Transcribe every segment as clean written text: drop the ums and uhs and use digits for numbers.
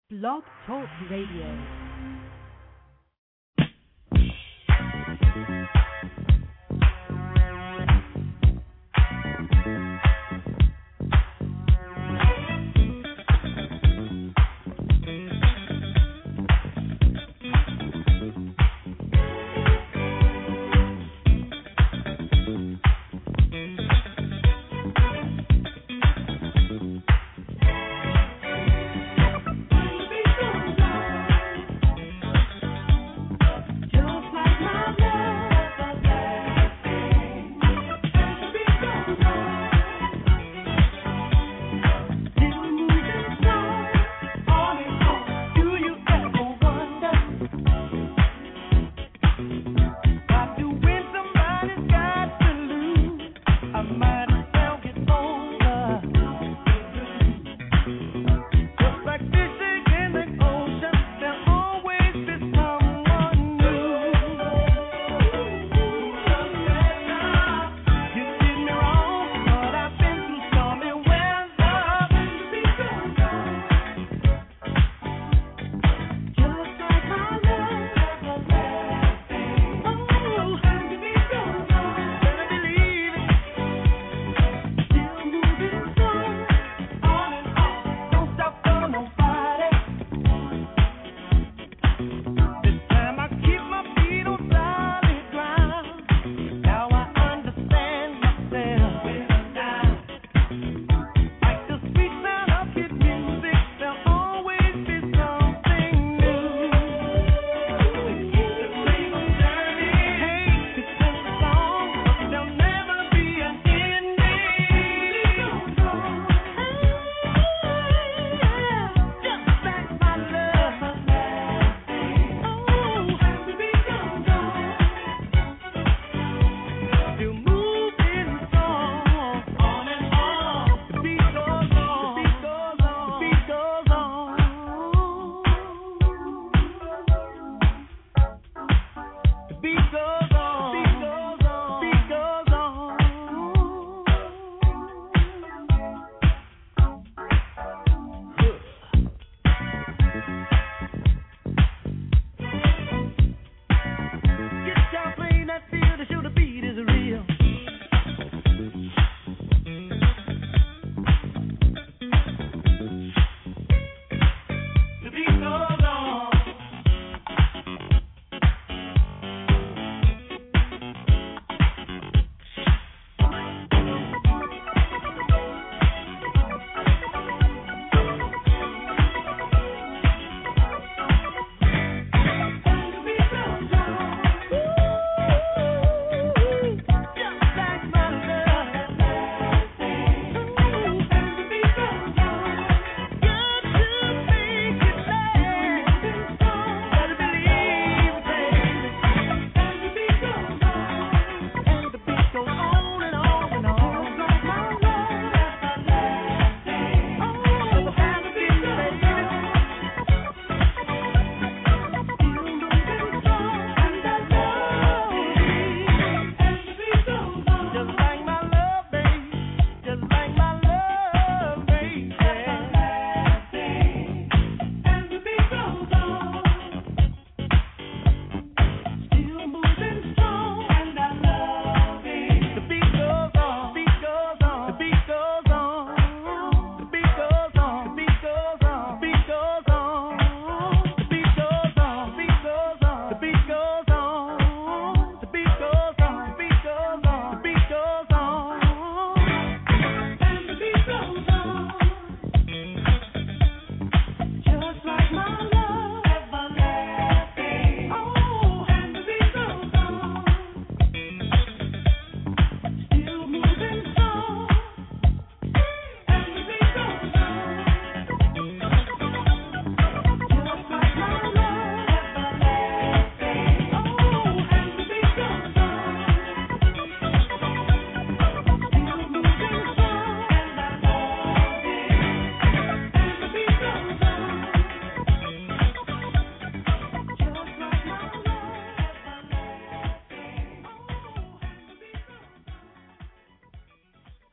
Blog Talk Radio.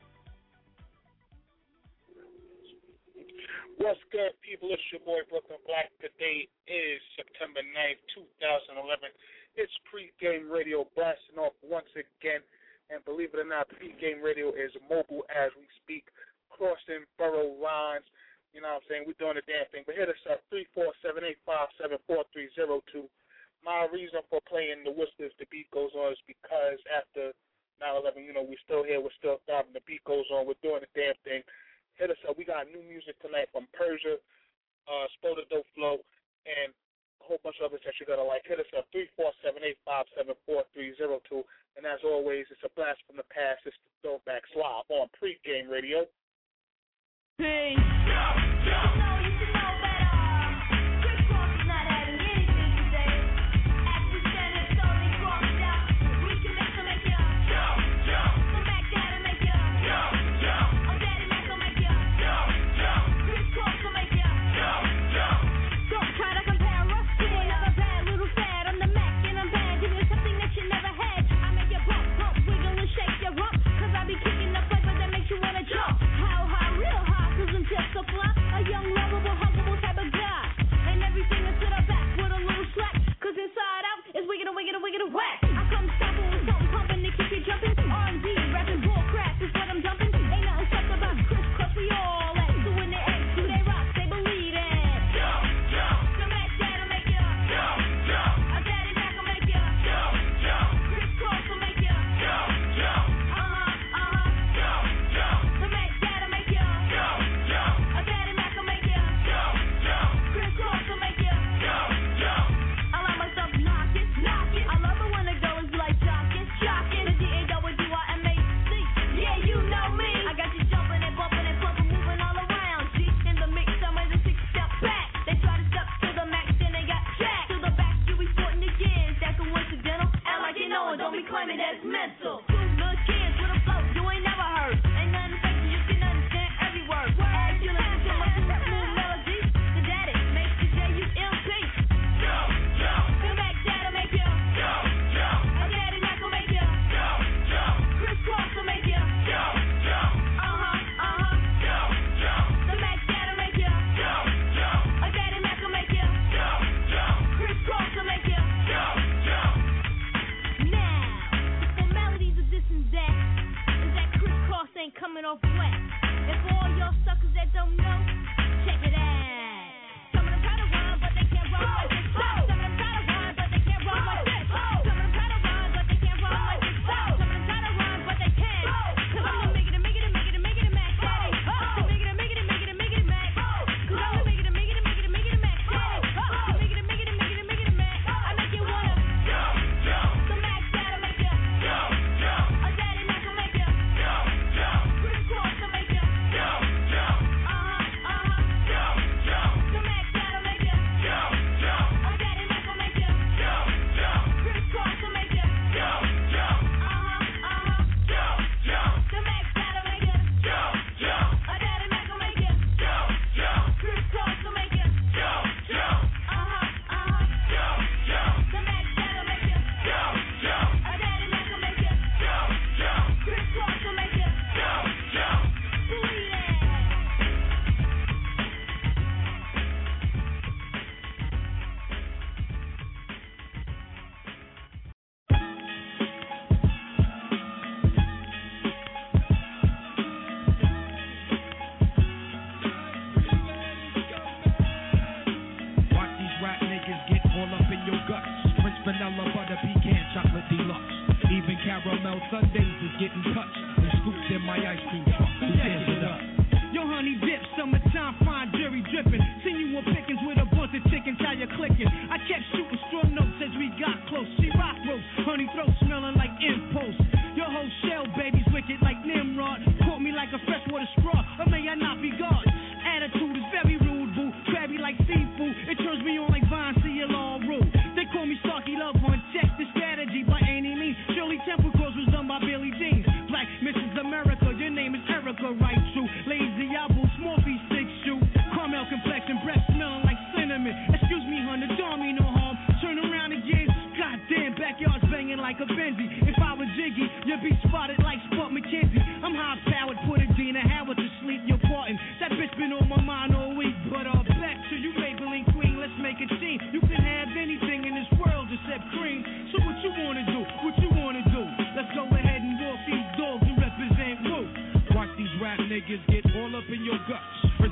What's good, people? It's your boy Brooklyn but hit us up 347-857-4302. My reason for playing the Whispers, The Beat Goes On, is because after 9/11, we're still here, we're still thriving, the beat goes on, we're doing the damn thing. Hit us up. We got new music tonight from Persia, Spoda Dope Flow, and a whole bunch of others that you're going to like. Hit us up 347-857-4302. And as always, it's a blast from the past. It's the Throwback Live on Pregame Radio. Hey.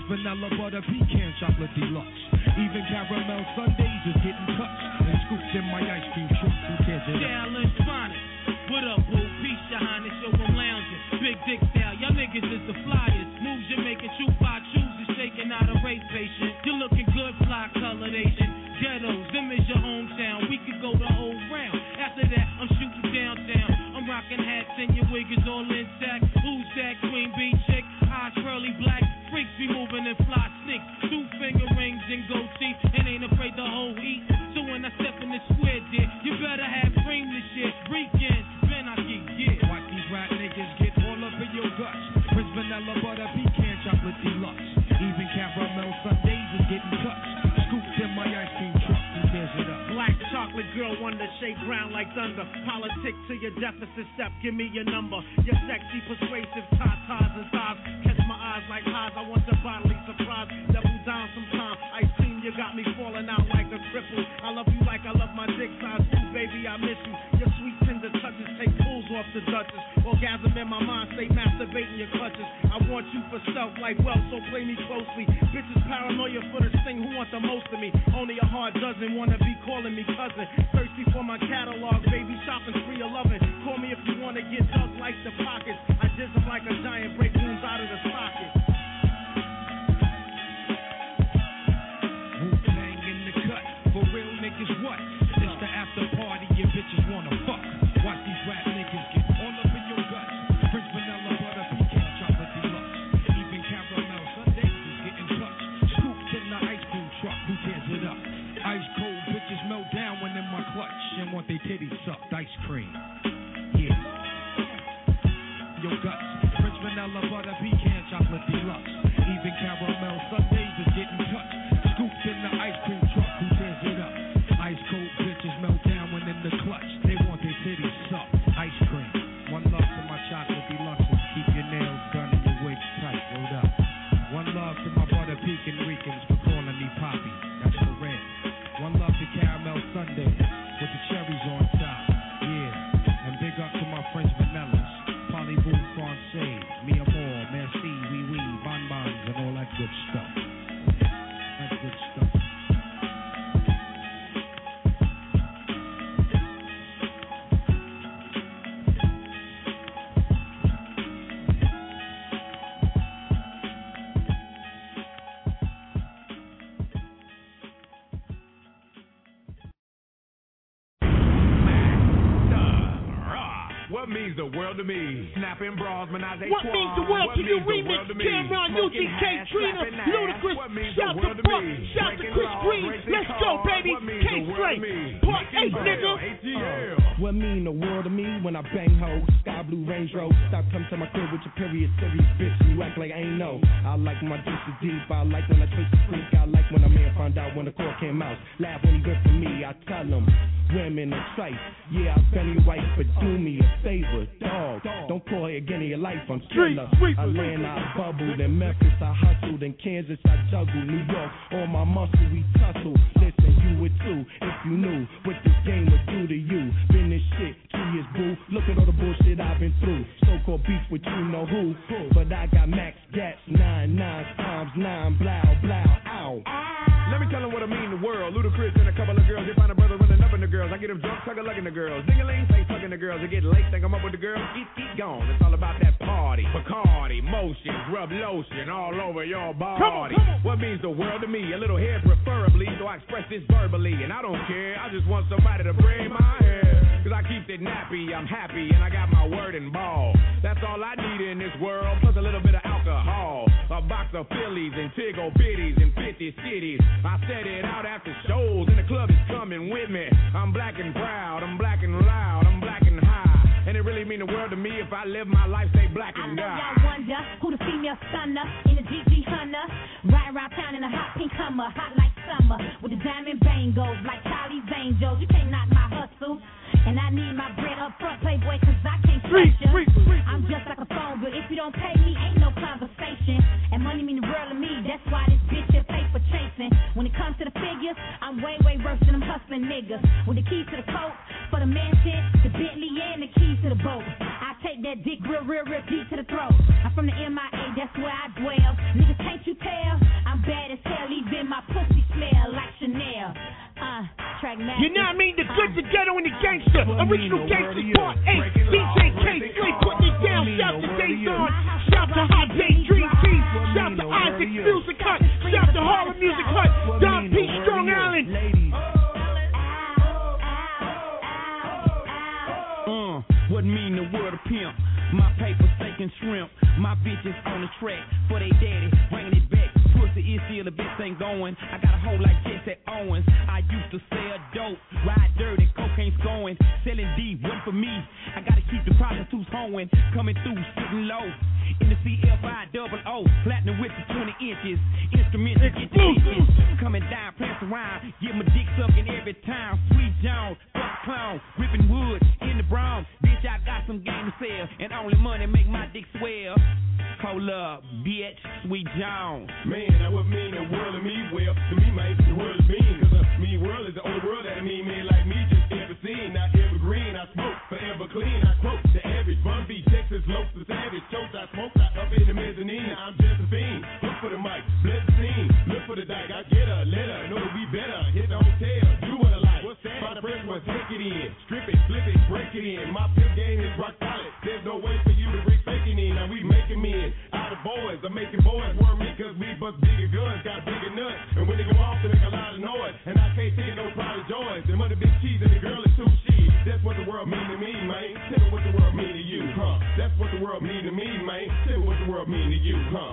vanilla, butter, pecan, chocolate deluxe. Even caramel sundaes is getting touched and scooped in my ice cream truck. Who cares? Challenge Phonics. What up, boo? Peace, your highness. Yo, I'm lounging. Big dick style. Y'all niggas is the flyers. Moves you're making, shoot by choosers, shaking out a rape patient. You're looking good, fly, colored Asian. Ghettos, them is your hometown. We could go the whole round. After that, I'm shooting downtown. I'm rocking hats and your wig is all intact. Who's that queen bee chick? Eyes curly black. Freaks be moving and fly sneaks. 2-finger rings and gold teeth. And ain't afraid the whole heat. So when I step in the square, dear, you better have cream this shit. Weekends, then I get yeah. Watch these rap niggas get all up in your guts. Prince vanilla, butter, pecan, chocolate deluxe. Even caramel sundaes is getting touched. Scooped in my ice cream truck. Who tears it up? Black chocolate girl, wonder, shake ground like thunder. Politic to your deficit step, give me your number. Your sexy, persuasive tatas and thighs. Catch my eyes like highs, I want your bodily surprise. Double down sometime, ice cream, you got me falling out like a cripple. I love you like I love my dick size. Ooh, baby, I miss you. Your sweet tender touches take pulls off the Duchess. Orgasm in my mind, stay masturbating your clutches. I want you for self like wealth, so play me closely. Bitches paranoia for the sting, who want the most of me? Only a hard dozen wanna be calling me cousin. Thirsty for my catalog, baby, shopping spree of loving. Call me if you wanna get dug like the pockets. I just am like a giant, break wounds out of the socket. Wu-Tang in the cut, for real niggas what? It's the after party, your bitches wanna fuck. Watch these rap niggas get all up in your guts. Prince vanilla, butter, pecan, chocolate deluxe. Even caramel sundaes is getting touched. Scooped in the ice cream truck, who tears it up? Ice cold bitches melt down when in my clutch and want their titties sucked. Ice cream, yeah. Your guts, Prince vanilla, butter, pecan, chocolate deluxe. Even caramel sundaes is getting touched. Scooped in the ice cream truck, who tears it up? Ice cold bitches melt down when in the clutch. They want their titties sucked. Ice cream. One love to my chocolate deluxes. Keep your nails done and your wigs tight. Rolled up. One love to my butter pecan Ricans for calling me Poppy. That's for red. One love to caramel sundae with the cherries on top. Yeah. And big up to my French vanillas. Parlez-vous français, mi amour, merci, oui, oui, bonbons, and all that good stuff. That good stuff. What means the world to me? Snapping bras, menage a What means the world to you? Remix, Cameron, UGK, Trina, Ludacris, shout to Buck, shout to Chris Green. Let's go, baby. K-Slate, Part 8, nigga. What mean the world to me when I bang hoes? Sky blue Range Rover. Stop coming to my crib with your period serious bitch. You act like I ain't know. I like when my juice is deep. I like when I twist the freak. I like when a man found out when the court came out. Laugh when he good for me. I tell him women are trite. Yeah, I've been your wife, but do me a favor, dog. Don't call her again in your life. I'm killer. Atlanta, I bubbled. In Memphis, I hustled. In Kansas, I juggled. New York, all my muscle, we tussle. Listen, you would too if you knew what this game would do to you. Been this shit 2 years, boo. Look at all the bullshit I've been through. So-called beef with you know who. But I got max gats, 9 times 9, blow, ow. Let me tell them what I mean the world. Ludacris and a couple of girls. They find a brother running up in the girls. I get them drunk, sucking the girls. Ding-a-ling, say fucking the girls. They get late, think I'm up with the girls. Eat gone. It's all about that party. Bacardi, motion, rub lotion all over your body. Come on. What means the world to me? A little hair preferably, so I express this verbally. And I don't care, I just want somebody to braid my hair. Cause I keep it nappy, I'm happy, and I got my word and ball. That's all I need in this world, plus a little bit of alcohol. A box of Phillies and Tiggle Bitties in 50 cities. I set it out after shows, and the club is coming with me. I'm black and proud, I'm black and loud, I'm black and high. And it really mean the world to me if I live my life, stay black and die. I know y'all wonder who the female stunner in the GG Hunter. Riding around town in a hot pink Hummer, hot like summer, with the diamond bangles like Charlie's Angels. You can't knock my hustle. And I need my bread up front, Playboy, cause I can't trust you. I'm just like a phone, but if you don't pay me, ain't no conversation. And money mean the world to me, that's why this bitch here pay for chasing. When it comes to the figure, figures. I'm way, way worse than them hustling niggas. With the keys to the coat, for the mansion, the Bentley, and the keys to the boat. I take that dick real deep to the throat. I'm from the MIA, that's where I dwell. Niggas, can't you tell? I'm bad as hell, even my pussy smell like Chanel. Track master. You know what I mean? The good, the ghetto, and the gangster. Original Gangsters Part 8. DJ K, Slay putting it down. Shout to Dayton. Shout to Hot Day Dream Team. Shout to Isaac Music Hut. Shout to Harlem Music Hut. Don P. Strong Island. What mean the word of pimp? My paper steak and shrimp. My bitches on the track for they daddy, bringing it back. Pussy is still the best thing going. I got a hoe like Jesse Owens. I used to sell dope, ride dirty, cocaine's going. Selling D, one for me. I gotta keep the prostitutes hoeing. Coming through, sitting low. In the CFI double O, platinum with the 20 inches. Instruments to get the bitches. Coming down, press around. Get my dick sucking every time. Sweet Jones, fuck clown, ripping wood in the brown. Bitch, I got some game to sell, and only money make my dick swell. Hold up, bitch, Sweet Jones. Man, that would mean the world to me. Well, to me, mate, the world is mean. Cause the mean world is the only world that a mean man like me just ever seen. Not evergreen, I smoke, forever clean. I quote the average, Bun B, Texas, Lopes, the savage. Chokes, I smoke, I up in the mezzanine. I'm just a fiend. Look for the mic, bless the scene. Look for the dyke, I get her, let her know that we better. Hit the hotel, do what I like. What's that? By the press one, take it in. Strip it, flip it, break it in. My pimp game is rock solid. There's no way for you to bring faking in. Now we making men out of boys. I'm making boys worm me cause we bust bigger guns, got bigger nuts. And when they go off, they make a lot of noise. And I can't take no pride of joys. There must have been cheese and the girl is too she. That's what the world mean to me, man. Tell me what the world mean to you, huh? That's what the world mean to me, man. Tell me what the world mean to you, huh?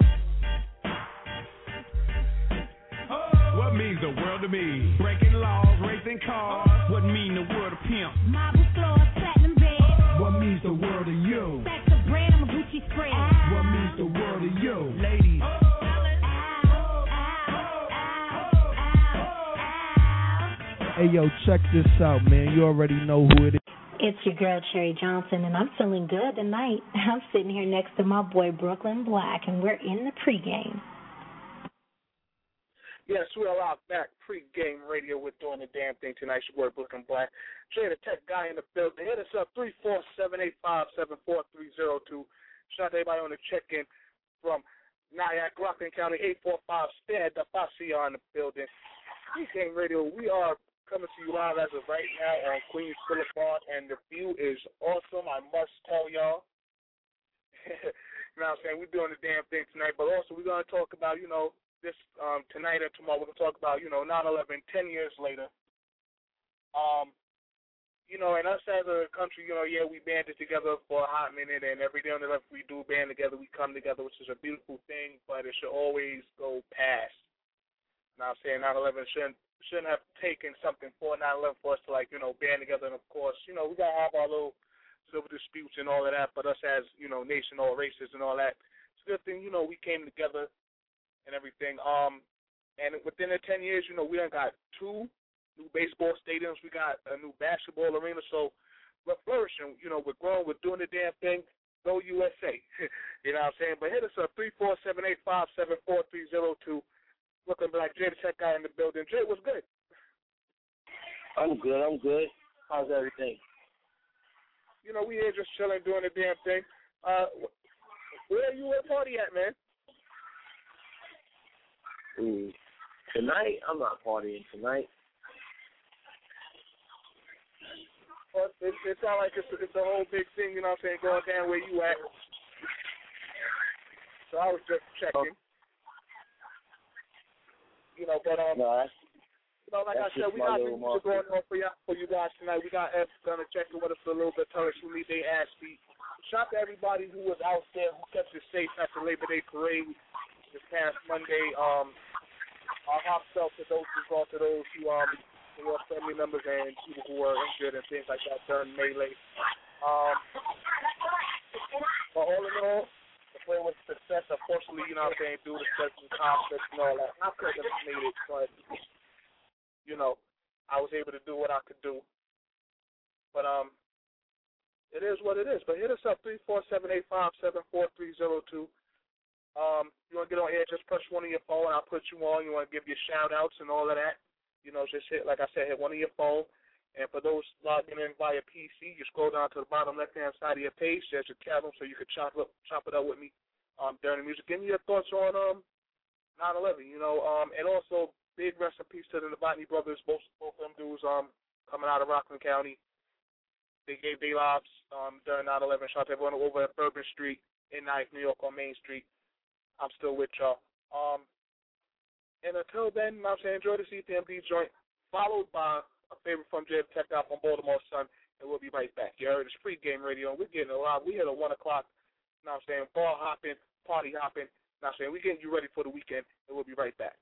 What means the world to me? Breaking laws, racing cars. What mean the word of pimp? Marble floors, platinum bed. What means the world to you? Stacks of bread, I'm a Gucci spread. What means the world to you? Ladies. Hey, yo, check this out, man. You already know who it is. It's your girl, Cherry Johnson, and I'm feeling good tonight. I'm sitting here next to my boy, Brooklyn Black, and we're in the pregame. Yes, we are out back. Pre-game radio. We're doing the damn thing tonight. It's your boy, Brooklyn Black. Jay, the tech guy in the building. Hit us up, 347-857-4302. Shout out to everybody on the check-in from Nyack, Rockland County, 845. Stand up. I see y'all in the building. Pre-game radio. We are coming to you live as of right now on Queens Boulevard, and the view is awesome. I must tell y'all. You know what I'm saying? We're doing the damn thing tonight, but also we're going to talk about, this tonight and tomorrow we're going to talk about, 9/11, 10 years later. And us as a country, we banded together for a hot minute, and every day on the left we do band together, we come together, which is a beautiful thing, but it should always go past. You know what I'm saying? 9/11 shouldn't have taken something for 9/11 for us to, band together, and of course, we got to have our little civil disputes and all of that, but us as, nation, all races and all that, it's a good thing, we came together and everything. And within the 10 years, we done got 2 new baseball stadiums. We got a new basketball arena. So we're flourishing. We're growing. We're doing the damn thing. Go USA. You know what I'm saying? But hit us up, 347-857-4302. Brooklyn Black, Jay, the tech guy in the building. Jay, what's good? I'm good. How's everything? We here just chilling, doing the damn thing. Where are you at party at, man? Tonight, I'm not partying tonight. Well, it sounds like it's a whole big thing, you know what I'm saying, going down where you at. So I was just checking. But like I said, we got new music going on for you guys tonight. We got F gonna check in with us for a little bit, tell us who need their ass beat. Shout to everybody who was out there, who kept it safe at the Labor Day parade this past Monday. Our hearts out to those who brought to those who lost family members and people who were injured and things like that during melee. But all in all, the play was a success. Unfortunately, due to certain conflicts and all that, I couldn't have made it, but I was able to do what I could do. But it is what it is. But hit us up, 347-857-4302. You want to get on air, just press one on your phone, I'll put you on. You want to give your shout-outs and all of that, Just hit, like I said, hit one of your phone. And for those logging in via PC, you scroll down to the bottom left-hand side of your page. There's a tab so you can chop it up with me during the music. Give me your thoughts on 9/11. And also big rest in peace to the Novotny brothers. Both of them dudes coming out of Rockland County. They gave their lives during 9/11. Shout out to everyone over at Bourbon Street in New York on Main Street. I'm still with y'all. And until then, I'm saying enjoy the CPMD joint, followed by a favorite from Jay Tech out from Baltimore Sun, and we'll be right back. You heard it's Pregame Radio, and we're getting a lot. We hit at 1 o'clock, ball hopping, party hopping. We're getting you ready for the weekend, and we'll be right back.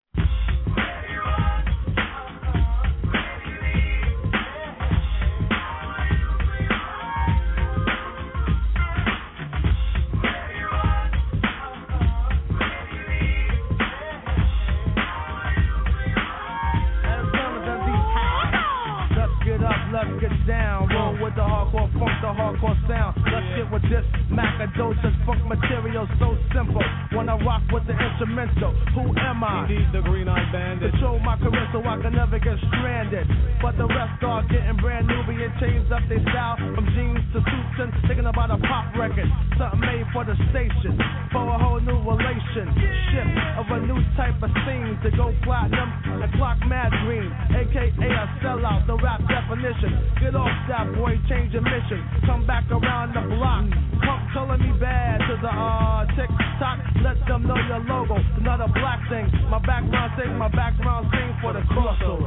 Let's get down, roll with the hardcore funk, the hardcore sound. Let's get with this Macadosa's funk material, so simple. When I rock with the instrumental, who am I? Indeed, the Green-Eyed Bandit. Control my career so I can never get stranded. But the rest are getting brand new, being changed up their style from jeans to suits and thinking about a pop record, something made for the station, for a whole new relationship of a new type of scene to go platinum and clock mad green, aka a sellout, the rap definition. Get off that boy, change your mission. Come back around the block. Punk telling me bad to the TikTok. Let them know your logo. Another black thing. My background sing for the crossover.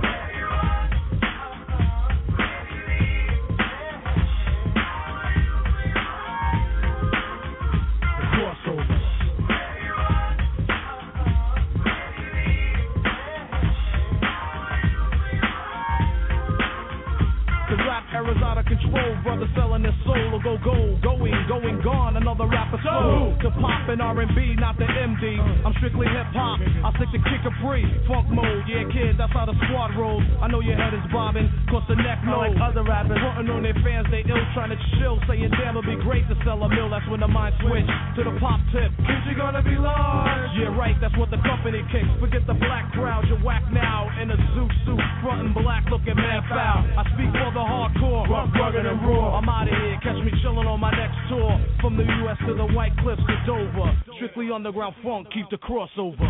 Era's out of control, brother selling his soul will go gold, going gone, another rapper slow. To pop and R&B, not the MD. I'm strictly hip hop. I stick to kick a free funk mode. Yeah, kid, that's how the squad rolls. I know your head is bobbing, cause the neck knows. Like other rappers, putting on their fans, they ill, trying to chill, saying damn, it'll be great to sell a mill. That's when the mind switch to the pop tip. Kids, you gonna be large. Yeah, right, that's what the company kicks. Forget the black crowd, you're whack now in a Zoot suit, frontin' black, looking mad foul. I speak for the hardcore. Rough, rugged, and raw. I'm out of here, catch me chillin' on my next tour. From the U.S. to the White Cliffs to Dover. Strictly underground funk, keep the crossover.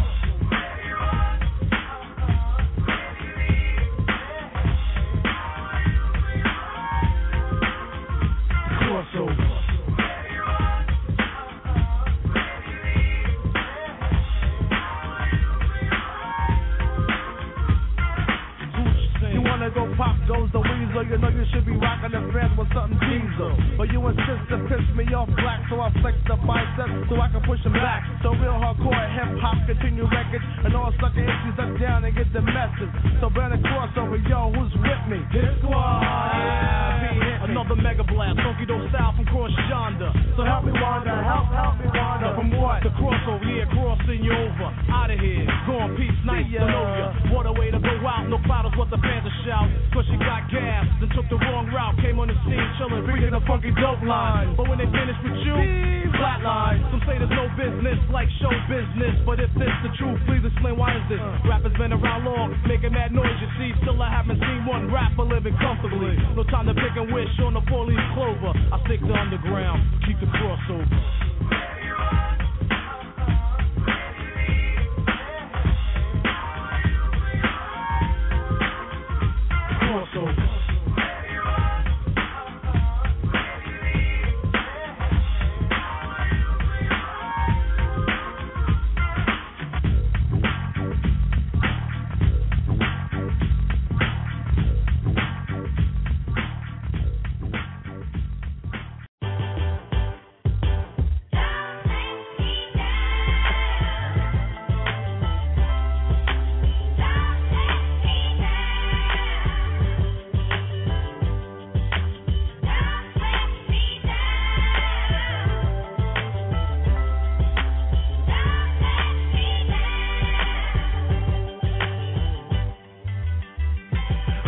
Crossover. Go pop goes the weasel. You know you should be rocking the fans with something diesel. But you insist to piss me off black, so I flex the biceps so I can push them back. So real hardcore hip hop continue records, and all sucker issues up down and get the message. So burn a crossover, yo, who's with me? Hit squad. Yeah, another mega blast, funky dope style from cross yonder. So help me wander, help me wander. From what? The crossover, yeah, crossing you over. Out of here, going peace, nice to know ya. What a way to go out, no cloud is what the fans are shouting. Cause she got gas, then took the wrong route. Came on the scene chillin', reading a funky dope line. But when they finish with you, flatline. Some say there's no business like show business, but if this the truth, please explain why is this? Rappers been around long, making mad noise, you see. Still I haven't seen one rapper living comfortably. No time to pick and wish on the 4-leaf clover. I stick to underground, keep the crossover. Crossover.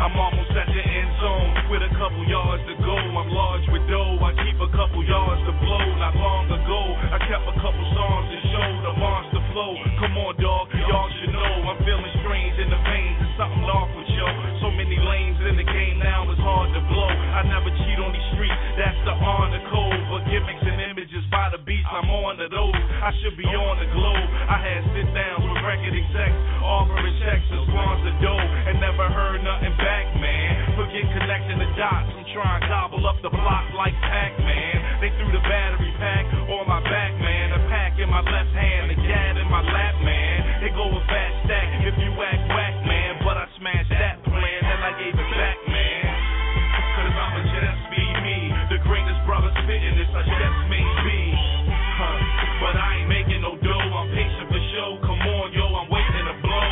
I'm almost at the end zone with a couple yards to go. I'm large with dough, I keep a couple yards to blow. Not long ago, I kept a couple songs to show the monster flow. Come on, dog, y'all should know I'm feeling strange in the veins. There's something off with yo. So many lanes in the game now, it's hard to blow. I never cheat on these streets, that's the honor code. But gimmicks and images by the beats, I'm on to those. I should be on the globe. I had sit downs with record execs, offering checks and swans of dough, and never heard nothing back, man. Forget connecting the dots, I'm trying to gobble up the block like Pac-Man. They threw the battery pack on my back, man. A pack in my left hand, a gat in my lap, man. They go a fat stack if you act whack, man. But I smashed that plan and I gave it back, man. Cause I'ma just be me, the greatest brother spitting this, I just may be. But I ain't making no dough, I'm patient for show. Come on, yo, I'm waiting to blow.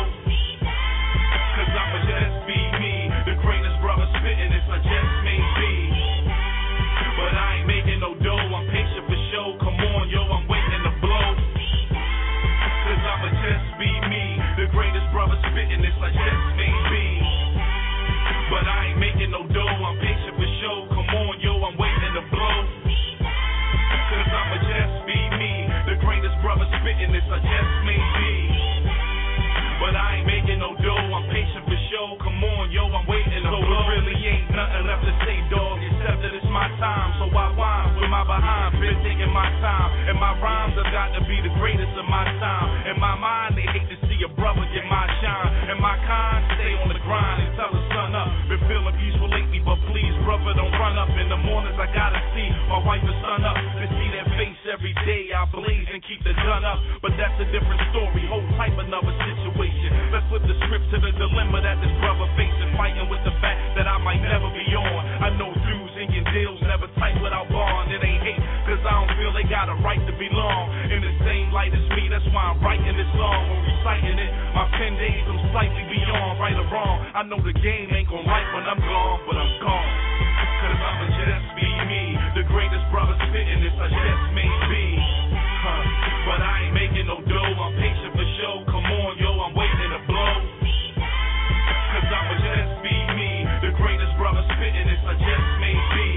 Cause I'ma just be me, the greatest brother spitting this, I just may be. But I ain't making no dough, I'm patient for show. Come on, yo, I'm waiting to blow. Cause I'ma just be me, the greatest brother spitting this, I just may be. But I ain't making no dough, I'm patient for show. Come on, yo, I'm waiting to blow. Cause I'ma just be me, the greatest brother spitting this, I just may be. But I ain't making no dough, I'm patient for show. Come on, yo, I'm waiting to blow. There really ain't nothing left to say, dog, except that it's my time. So I whine with my behind, been taking my time. And my rhymes have got to be the greatest of my time. In my mind, they hate to see a brother get my shine. And my kind, stay on the grind until the sun up. Been feeling peaceful lately, but please, brother, don't run up. In the mornings, I gotta see my wife and son up. To see their face every day, I blaze and keep the gun up. But that's a different story, whole type another situation. Let's flip the script to the dilemma that this brother facing, fighting with the fact that I might never be on. I know dudes and your deals never tight without bond. It ain't hate, cause I don't feel they got a right to belong in the same light as me. That's why I'm writing this song. When reciting it, my pen days, I'm slightly beyond right or wrong. I know the game ain't gon' right when I'm gone, but I'm gone. Cause I'ma just be me, the greatest brother spitting this, I just may be. But I ain't making no dough, I'm patient for show. Come on, yo, I'm waiting to blow. Cause I'ma just be me, the greatest brother spitting this, I just may be.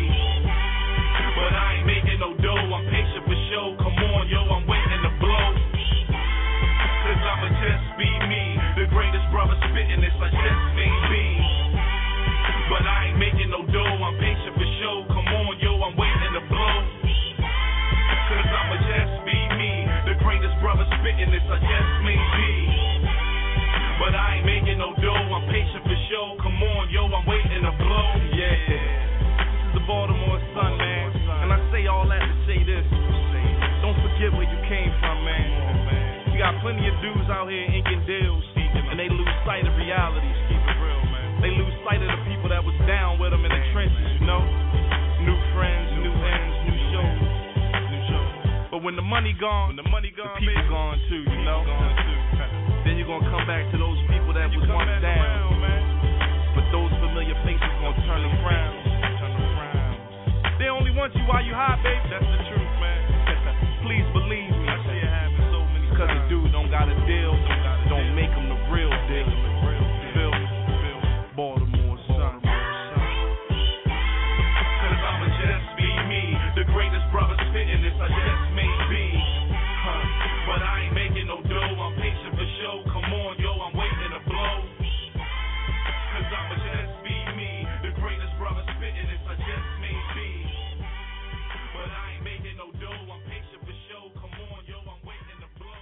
But I ain't making no dough, I'm patient for show. Come on, yo, I'm waiting to blow. Cause I'ma just be me, the greatest brother spitting this, I just may be. But I ain't making no dough, I'm patient for show. Come on, yo, I'm waiting to blow. Cause I'ma just be me, the greatest brother spitting this, I just may be. But I ain't making no dough, I'm patient for show. Come on, yo, I'm waiting to blow. Yeah, this is the Baltimore Sun, man. And I say all that to say this. Don't forget where you came from, man. You got plenty of dudes out here inking deals, and they lose sight of reality. Keep it real, man. They lose sight of the people that was down with them in the trenches, you know? New friends, new ends, new shows. But when the money gone, the people gone too, you know? Then you're gonna come back to those people that was once down. But those familiar faces gonna turn around. They only want you while you high, baby. That's the truth, man. Please believe me. I see it happen so many times. Cause the dude don't got a deal, don't make him the real deal. Feel me? Baltimore Sun. Cause I'ma just be me, the greatest brother spitting this, I just may be. But I ain't making no dough, I'm patient for show. Come on, yo, I'm waiting to blow. Cause I'ma just be me, the greatest brother spitting this, I just may be. But I ain't making no dough, I'm patient for show. Come on, yo, I'm waiting to blow.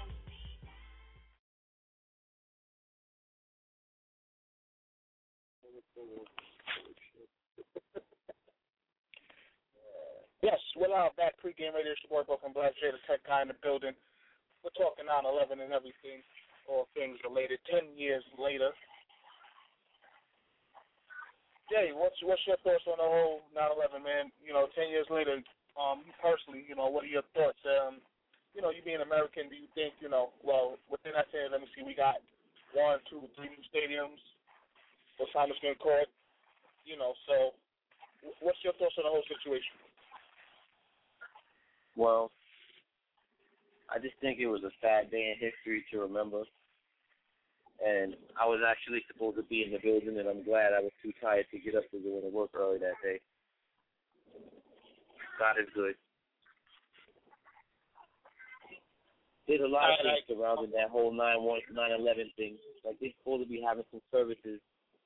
Yes, we're live back pregame radio. It's your boy Brooklyn Black, Jay, the tech guy in the building. We're talking 9/11 and everything, all things related. 10 years later, Jay, what's your thoughts on the whole 9/11, man? You know, 10 years later, you personally, you know, what are your thoughts? You know, you being American, do you think, you know, well, within that 10, let me see, we got 1, 2, 3 new stadiums. What time it's been called? You know, so what's your thoughts on the whole situation? Well, I just think it was a sad day in history to remember. And I was actually supposed to be in the building, and I'm glad I was too tired to get up to go to work early that day. God is good. There's a lot of things surrounding that whole 9/11 thing. Like, they're supposed to be having some services,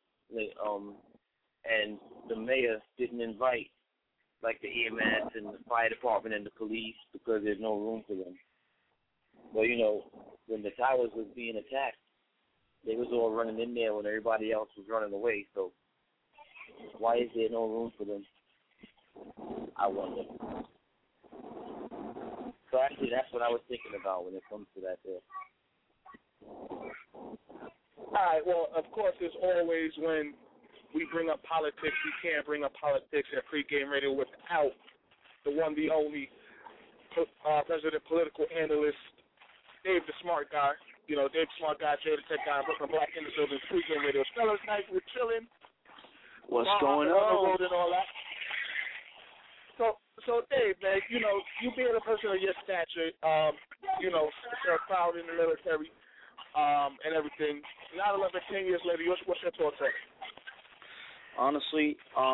and the mayor didn't invite, like, the EMS and the fire department and the police because there's no room for them. But, you know, when the towers was being attacked, they was all running in there when everybody else was running away. So why is there no room for them? I wonder. So actually, that's what I was thinking about when it comes to that there. All right, well, of course, as always, when we bring up politics, we can't bring up politics at Pregame Radio without the one, the only resident political analyst, Dave the Smart Guy. You know, Dave the Smart Guy, Jay the Tech Guy, Brooklyn Black in the building, Pregame Radio. Fellas, night, we're chilling. What's going on? On the road and all that. So Dave, man, you know, you being a person of your stature, you know, you're proud in the military, and everything. 9/11, 10 years later, what's your thoughts on it? Honestly,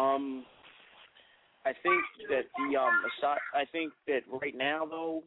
I think that I think that right now though,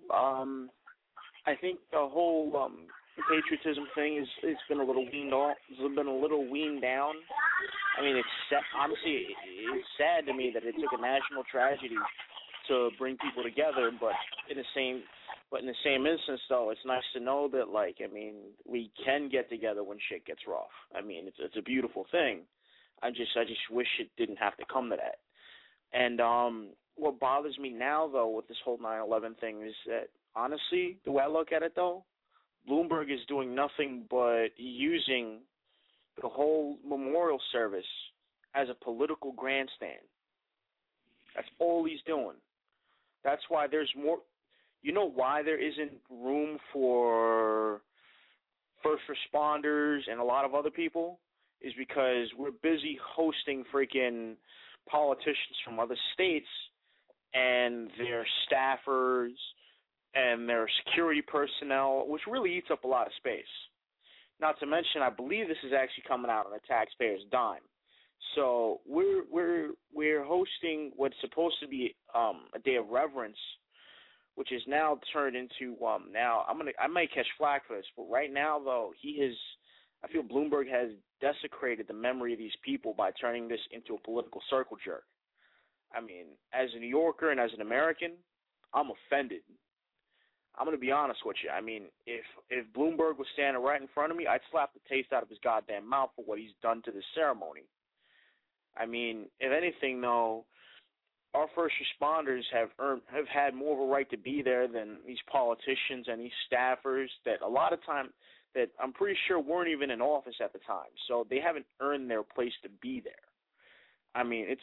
I think the whole patriotism thing it's been a little weaned off. It's been a little weaned down. I mean, honestly, it's sad to me that it took a national tragedy to bring people together, but in the same instance, though, it's nice to know that, like, I mean, we can get together when shit gets rough. I mean, it's a beautiful thing. I just wish it didn't have to come to that. And what bothers me now, though, with this whole 9/11 thing is that, honestly, the way I look at it, though, Bloomberg is doing nothing but using the whole memorial service as a political grandstand. That's all he's doing. That's why there's more. You know why there isn't room for first responders and a lot of other people? Is because we're busy hosting freaking politicians from other states and their staffers and their security personnel, which really eats up a lot of space. Not to mention, I believe this is actually coming out on the taxpayer's dime. So we're hosting what's supposed to be a day of reverence, which is now turned into now I might catch flack for this, but right now though I feel Bloomberg has desecrated the memory of these people by turning this into a political circle jerk. I mean, as a New Yorker and as an American, I'm offended. I'm going to be honest with you. I mean, if Bloomberg was standing right in front of me, I'd slap the taste out of his goddamn mouth for what he's done to this ceremony. I mean, if anything, though, our first responders have had more of a right to be there than these politicians and these staffers that a lot of time that I'm pretty sure weren't even in office at the time. So they haven't earned their place to be there. I mean, it's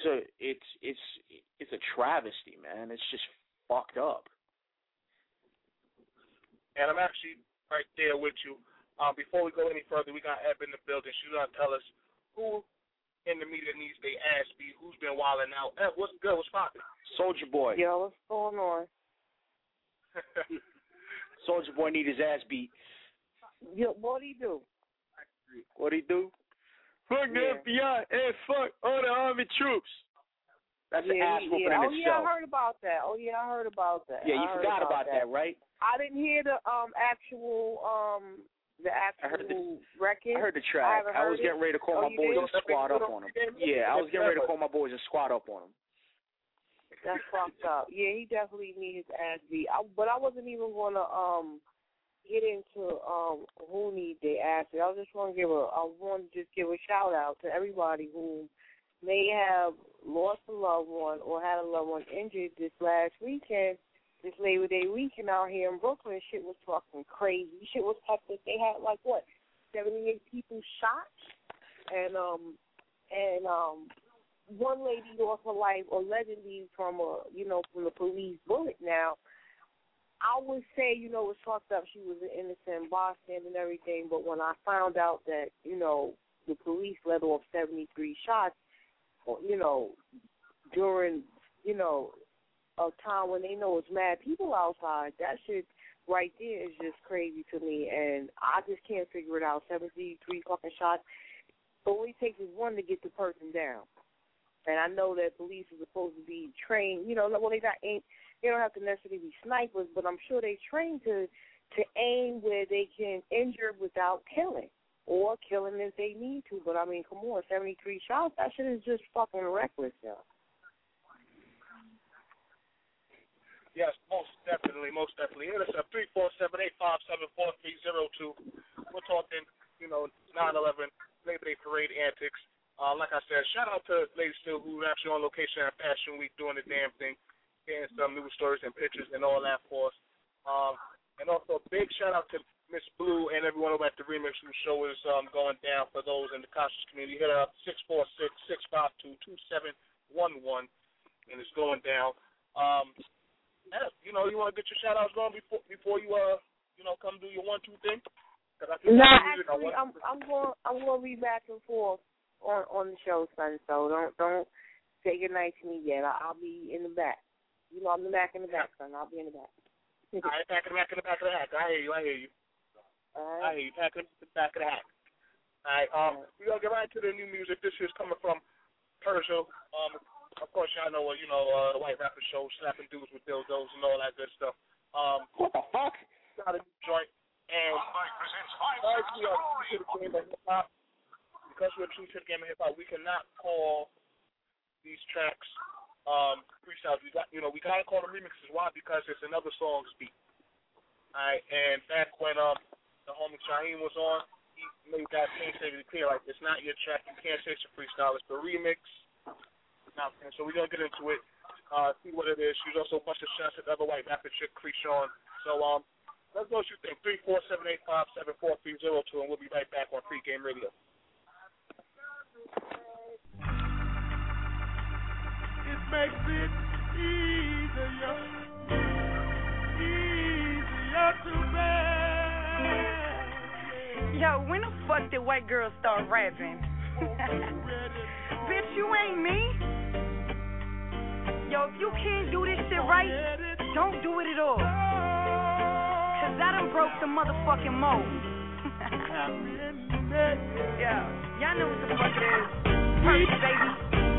a travesty, man. It's just fucked up. And I'm actually right there with you. Before we go any further, we got Eb in the building. She's going to tell us who in the media needs their ass beat, who's been wilding out. Eb, what's good? What's poppin'? Soldier Boy. Yo, what's going on? Soldier Boy need his ass beat. Yo, what'd he do? What'd he do? Fuck the FBI and fuck all the army troops. That's an ass whooping in itself. I heard about that. Yeah, you forgot about that, right? I didn't hear the actual record. I heard the track. I was getting ready to call my boys and squat up on him. Yeah, I was getting ready to call my boys and squat up on him. That's fucked up. Yeah, he definitely needs his ass beat. But I wasn't even gonna get into who need their ass beat. I want to just give a shout out to everybody who may have lost a loved one or had a loved one injured this last weekend. This Labor Day weekend out here in Brooklyn, shit was fucking crazy. Shit was hectic. They had 78 people shot, and one lady lost her life allegedly from the police bullet. Now, I would say it's fucked up. She was an innocent bystander and everything, but when I found out that the police let off 73 shots, during a time when they know it's mad people outside, that shit right there is just crazy to me, and I just can't figure it out. 73 fucking shots. All it takes is one to get the person down. And I know that police are supposed to be trained. You know, well, they don't have to necessarily be snipers, but I'm sure they train to aim where they can injure without killing, or killing if they need to. But I mean, come on, 73 shots. That shit is just fucking reckless, yo. Yes, most definitely. Hit us up 347-857-4302. We're talking, 9/11 Labor Day parade antics. Like I said, shout out to Lady Still, who are actually on location at Fashion Week doing the damn thing, getting some news stories and pictures and all that for us. And also a big shout out to Miss Blue and everyone over at the Remix whose show is going down for those in the conscious community. Hit her up 646-652-2711, and it's going down. You want to get your shout outs going before you come do your 1-2 thing? Actually, I'm going to be back and forth on the show, son. So don't say goodnight to me yet. I'll be in the back. I'm the back in the back, son. I'll be in the back. All right, back in the back of the hack. I hear you. All right. I hear you. Back in the back of the hack. All right. We're going to get right into the new music. This is coming from Persia. Of course, y'all know, the white rapper show, slapping dudes with dildos and all that good stuff. What the fuck? Got a joint. And because we are true to the game of hip-hop, we cannot call these tracks freestyles. We got to call them remixes. Why? Because it's another song's beat. All right. And back when the homie Shaheem was on, he made that painstatingly clear, like, it's not your track. You can't say it's a freestyle. It's the remix. So we're going to get into it, see what it is. She's also a bunch of shots at the other white rapper chick, Krishan. So let's know what you think. 347-857-4302, and we'll be right back on Pregame Radio. It makes it easier to bear. Yo, when the fuck did white girls start rapping? Bitch, you ain't me. Yo, if you can't do this shit right, don't do it at all. Cause I done broke the motherfucking mold. Yeah, y'all know what the fuck it is. Purse, baby.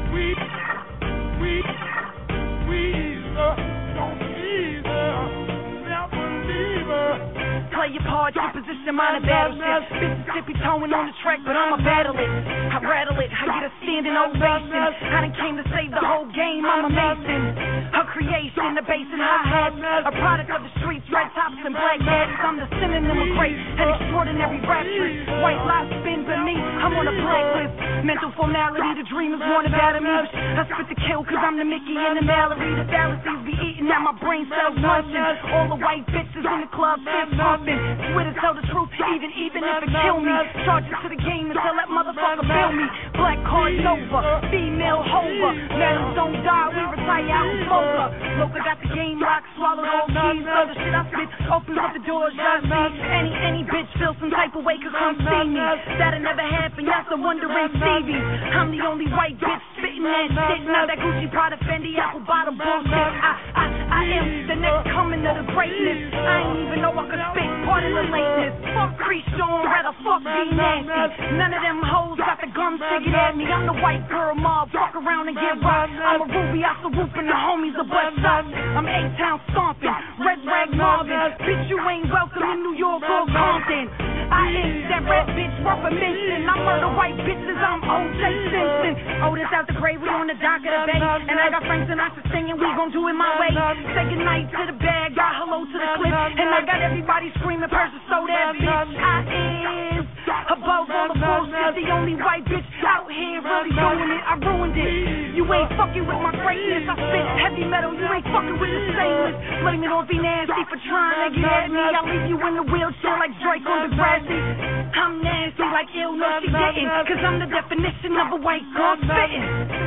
Play your part, your position, mine a battleship. Bitches tippy-toeing on the track, but I'ma battle it. I rattle it, I get a standing ovation. I done came to save the whole game, I'm a mason. Her creation, the bass and hi-hats. A product of the streets, red tops and black hats. I'm the synonym of great and extraordinary raptress. White lies spin but me, I'm on a blacklist. Mental formality, the dreamers want it out of me. I spit the kill cause I'm the Mickey and the Mallory. The Pharisees be eating at my brain cells lunching. All the white bitches in the club fist pumping. Swear to tell the truth, even if it kill me. Charge it to the game until that motherfucker bill me. Black card Nova, female Hova. Madams don't die, we retire out in Boca. Loca got the game locked, swallowed all keys. All the shit I spit opens up the doors, y'all see. Any bitch feel some type of way could come see me. That'll never happen, y'all still wondering Stevie. I'm the only white bitch spitting that shit. Not that Gucci, Prada, Fendi, apple bottom bullshit. I am the next coming of the greatness. I ain't even know I could spit. Part of the lateness. Fuck Krishan, rather fuck D Nasty. None of them hoes got the gum sticking at me. I'm the white girl mob, fuck around and get rocked. I'm a Ruby, I salute and the homies are butt shots. I'm A-Town stomping, red rag Marvin. Bitch, you ain't welcome in New York or Compton. I am that red bitch worth a mention. I murder white bitches, I'm O.J. Simpson. Otis out the grave, we on the dock of the bay. And I got Frank Sinatra singing, we gon' do it my way. Say goodnight to the bag, got hello to the clip. And I got everybody screaming, Persia, so that bitch. I is above all the bullshit. The only white bitch out here really doing it. I ruined it. You ain't fucking with my greatness. I spit heavy metal, you ain't fucking with the stainless. Blame it on V Nasty for trying to get at me. I leave you in the wheelchair like Drake on the grassy. I'm nasty like ill, no she didn't. Cause I'm the definition of a white girl spitting.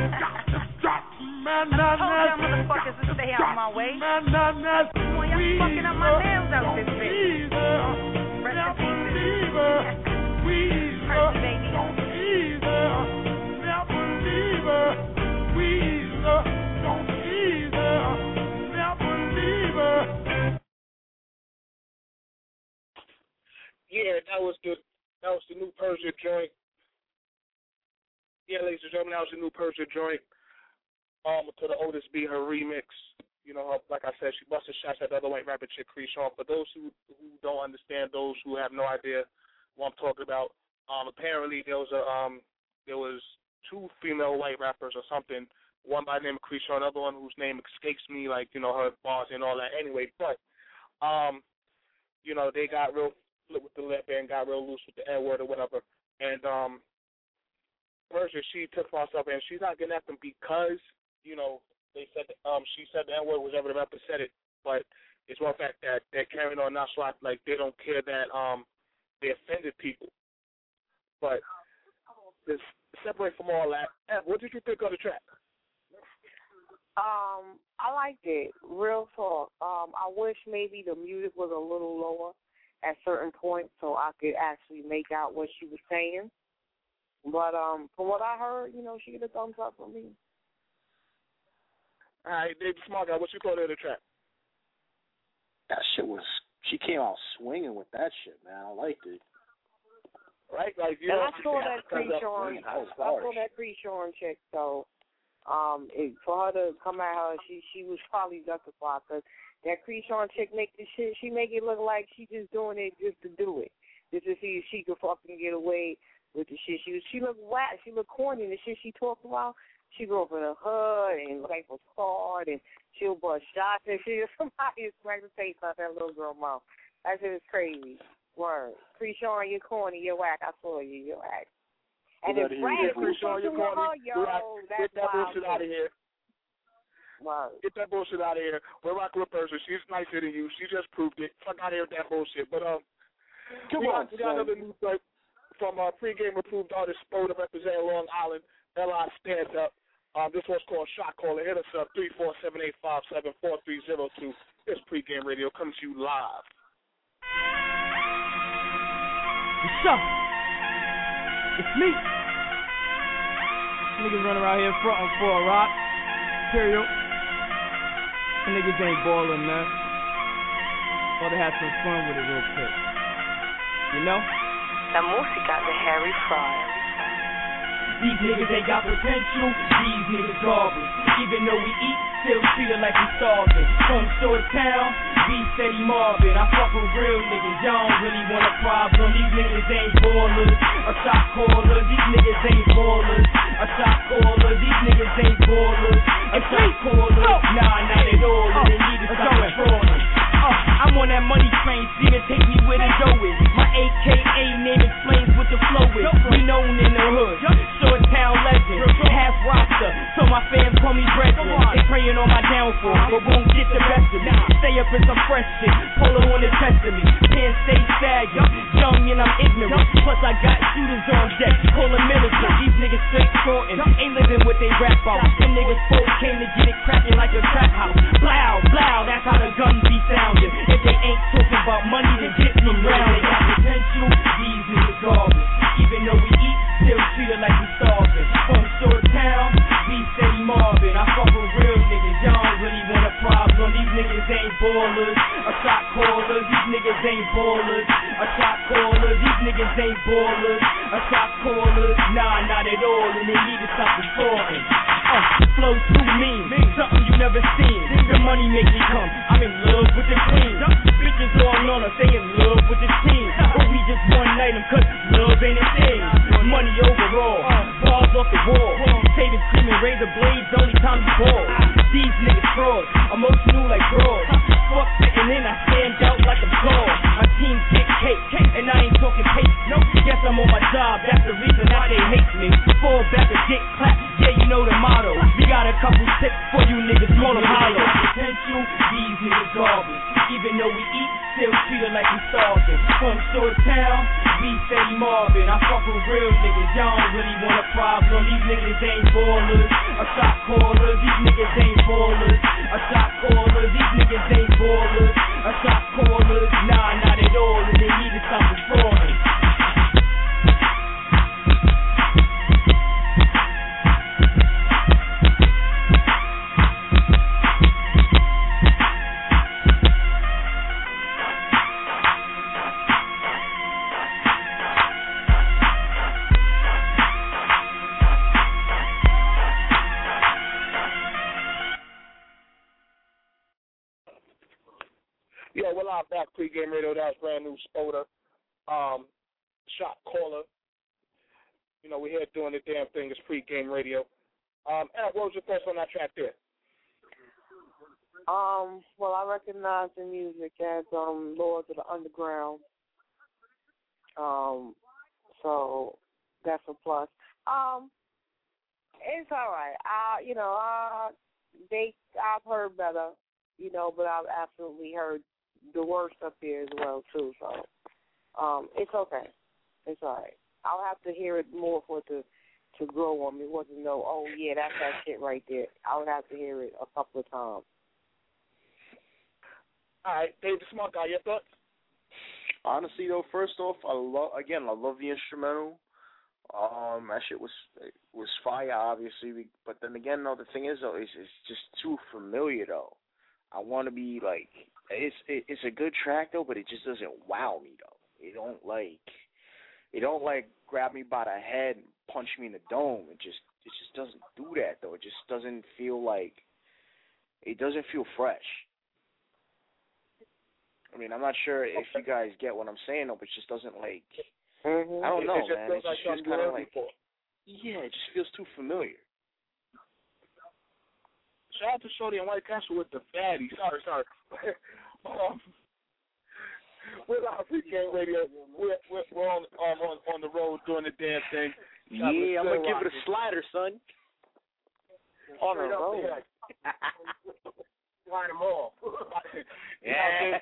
I told y'all motherfuckers to stay out of my way. Boy, y'all fucking up my nails out this bitch. Rest in peace. Percy, baby. was the new Persia joint. Yeah, ladies and gentlemen, that was the new Persia joint. To the Otis B, her remix. You know, like I said, she busted shots at the other white rapper chick, Krishan. For those who don't understand, those who have no idea what I'm talking about, apparently there was two female white rappers or something. One by the name of Krishan, another one whose name escapes me, like, you know, her bars and all that. Anyway, but you know, they got real flip with the lip and got real loose with the N word or whatever. And Persia, she took herself and she's not getting at them because, you know, they said she said the N-word was ever said it, but it's one fact that they're carrying on now, so like they don't care that they offended people. But this separate from all that, what did you think of the track? I liked it. Real talk. I wish maybe the music was a little lower at certain points so I could actually make out what she was saying. But from what I heard, you know, she get a thumbs up from me. All right, Dave Smart Guy, what you thought of the track? That shit was, she came out swinging with that shit, man. I liked it. Right? Like, you and know, I saw that Krishan chick, so for her to come at her, she was probably justified because that Krishan chick make it look like she just doing it just to do it, just to see if she could fucking get away with the shit. She looked whack, she looked corny, the shit she talked about. She grew up in a hood and life was hard and she'll bust shots and shit. Somebody is smack the taste out that little girl mouth. That shit is crazy. Word. Krishan, you're corny, you're whack. I saw you, you're whack. And if Brad was fucking with her, that's get that wild. bullshit out of here. Word. Get that bullshit out of here. We're rocking with Persia. She's nicer than you. She just proved it. Fuck out of here with that bullshit. But we got another news from pregame approved artist Spoda representing Long Island. L.I. Stands Up. This one's called Shot Caller. Hit us up, 347-857-4302. This pregame radio comes to you live. What's up? It's me. Niggas running around here frontin' for a rock. Period. Niggas ain't ballin', man. Thought they had some fun with it real quick. You know? La música de Harry Fry. These niggas ain't got potential, these niggas garbage. Even though we eat, still treated like we starving. From short town, be steady mobbing. I fuck with real niggas, y'all don't really want a problem. These niggas ain't ballers, a shot caller. These niggas ain't ballers, a shot caller. These niggas ain't ballers, a shot caller. Nah, not at all, they need to stop controlling. I'm on that money train, see it take me where the dough is. My AKA name explains what the flow is. We known in the hood, short town legend, half roster. So my fans call me brethren. They praying on my downfall, but won't get the best of me. Stay up in some fresh shit, Polo on the test of me. Can't stay sagging, young and I'm ignorant. Plus I got shooters on deck, call them militant. These niggas straight frontin', ain't living what they rap out. Them niggas folks came to get it crackin' like a trap house. Blow, blow, that's how the guns be sounding. If they ain't talking about money, then get them round. They got potential, these niggas garbage. Even though we eat, still treated like we starving. From short town, we steady mobbing. I fuck with real niggas, y'all don't really want a problem. These niggas ain't ballers, a shot caller. These niggas ain't ballers, a shot caller. These niggas ain't ballers, a shot caller. Nah, not at all, and they need to stop reporting. Flow too mean, something you never seen. The money make me come, I'm in love with the queen. Bitches all on us, they in love with the team. But we just one night them, cause love ain't a thing. Money overall, balls off the wall. Saving cream and razor blades, only time you ball. These niggas fraud, emotional like fraud. Fuck sitting in, I stand out like a tall. My team get cake, and I ain't talking pace. No, guess I'm on my job, that's the reason that they hate me. Fall back and get clapped, yeah you know the motto. We got a couple tips for you niggas, call them hollow. Potential, these niggas garbage. Even though we eat, still treated like we starving. From short town, we steady mobbing. I fuck with real niggas, y'all don't really want a problem. These niggas ain't ballers, a shot caller. These niggas ain't ballers, a shot caller. These niggas ain't ballers, a shot caller. Nah, not at all, and they need to stop performing. live back pregame radio. That was brand new Spoda. Shot caller. You know, we're here doing the damn thing. It's pregame radio. Eric, what was your thoughts on that track there? Well, I recognize the music as Lords of the Underground. So that's a plus. It's all right. I've heard better, but I've absolutely heard the worst up there as well too. So it's okay. It's all right. I'll have to hear it more for it to grow on me. It wasn't oh yeah, that's that shit right there. I would have to hear it a couple of times. All right, Dave the Smart Guy, your thoughts? Honestly, though, first off, I love the instrumental. That shit was fire, obviously. But then again, though, the thing is, though, it's just too familiar, though. I want to be like, it's a good track, though, but it just doesn't wow me, though. It don't grab me by the head and punch me in the dome. It just doesn't do that, though. It just doesn't feel fresh. I mean, I'm not sure if you guys get what I'm saying, though, but it just doesn't I don't know, man. It just feels kind of yeah, it just feels too familiar. Shout out to Shorty and White Castle with the fatty. Sorry. We're on pregame radio. We're on the road doing the damn thing. Yeah, I'm gonna give it a slider, son. On the road. Line them off. Yeah.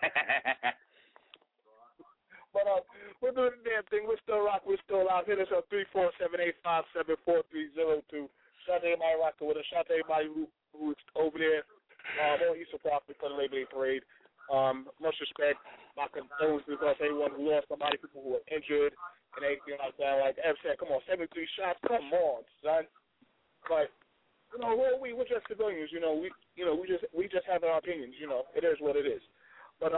But we're doing the damn thing. We're still rocking. We're still alive. Hit us up 347-857-4302. Shout out to everybody rocking with us. Shout out to everybody who's over there on Eastern Park for the Labor Day parade. Much respect. My condolences to everyone who lost somebody, people who were injured, and everything like that. Like Ev said, come on, 73 shots. Come on, son. But we're just civilians. We just have our opinions. It is what it is. But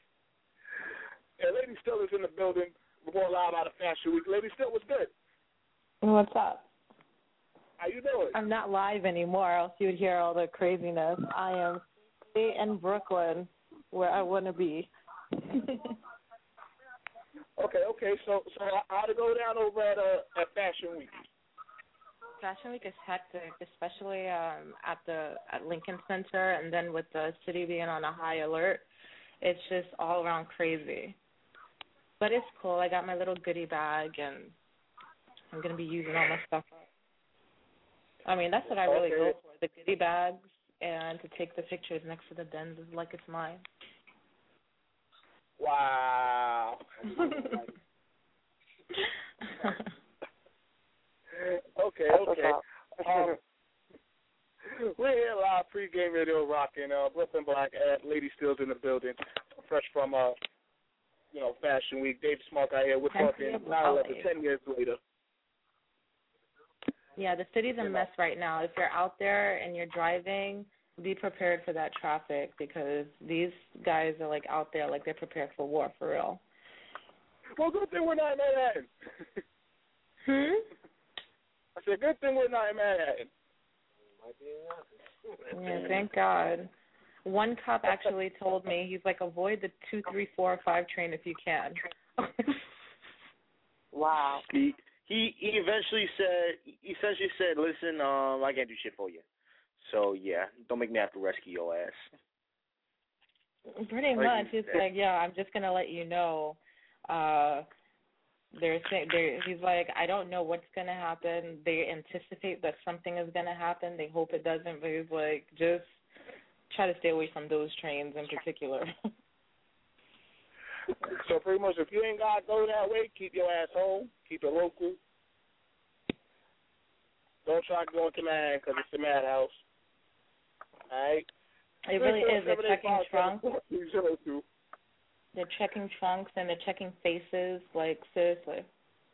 Lady Still is in the building. We're going live out of Fashion Week. Lady Still, what's good? What's up? How you doing? I'm not live anymore, else you would hear all the craziness. I am in Brooklyn, where I want to be. Okay. So how'd it go down over at Fashion Week? Fashion Week is hectic, especially at Lincoln Center, and then with the city being on a high alert, it's just all around crazy. But it's cool. I got my little goodie bag, and I'm going to be using all my stuff up. I mean, that's what I really go for, the goodie bags, and to take the pictures next to the dens like it's mine. Wow. Okay. We're here live, pregame radio rocking. Brooklyn Black at Lady Steele's in the building, fresh from Fashion Week. Dave Smart Guy here. We're talking 9/11, 10 years later. Yeah, the city's a mess right now. If you're out there and you're driving, be prepared for that traffic, because these guys are out there like they're prepared for war, for real. Well, good thing we're not in Manhattan. I said, good thing we're not in Manhattan. Yeah, thank God. One cop actually told me, he's like, avoid the 2, 3, 4, 5 train if you can. Wow. He essentially said, listen, I can't do shit for you. So, yeah, don't make me have to rescue your ass. Pretty much. He's like, yeah, I'm just going to let you know. He's like, I don't know what's going to happen. They anticipate that something is going to happen. They hope it doesn't. But he's like, just try to stay away from those trains in particular. So pretty much, if you ain't got to go that way, keep your ass home. Keep it local. Don't try to go into Manhattan because it's the madhouse. All right? It really is. They're checking trunks. They're checking trunks and they're checking faces. Like, seriously.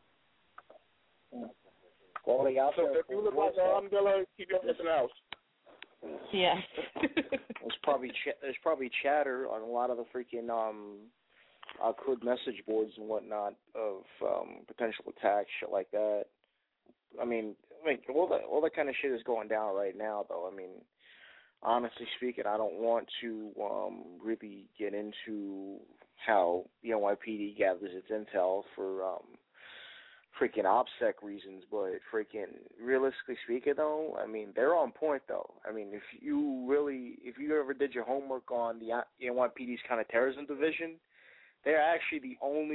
So if you look like an umbrella, keep your ass in the house. Yeah. There's probably chatter on a lot of the freaking code message boards and whatnot of potential attacks, shit like that. I mean, all that kind of shit is going down right now, though. I mean, honestly speaking, I don't want to really get into how the NYPD gathers its intel for freaking OPSEC reasons, but freaking realistically speaking, though, I mean, they're on point, though. I mean, if you ever did your homework on the NYPD's counterterrorism division, they're actually the only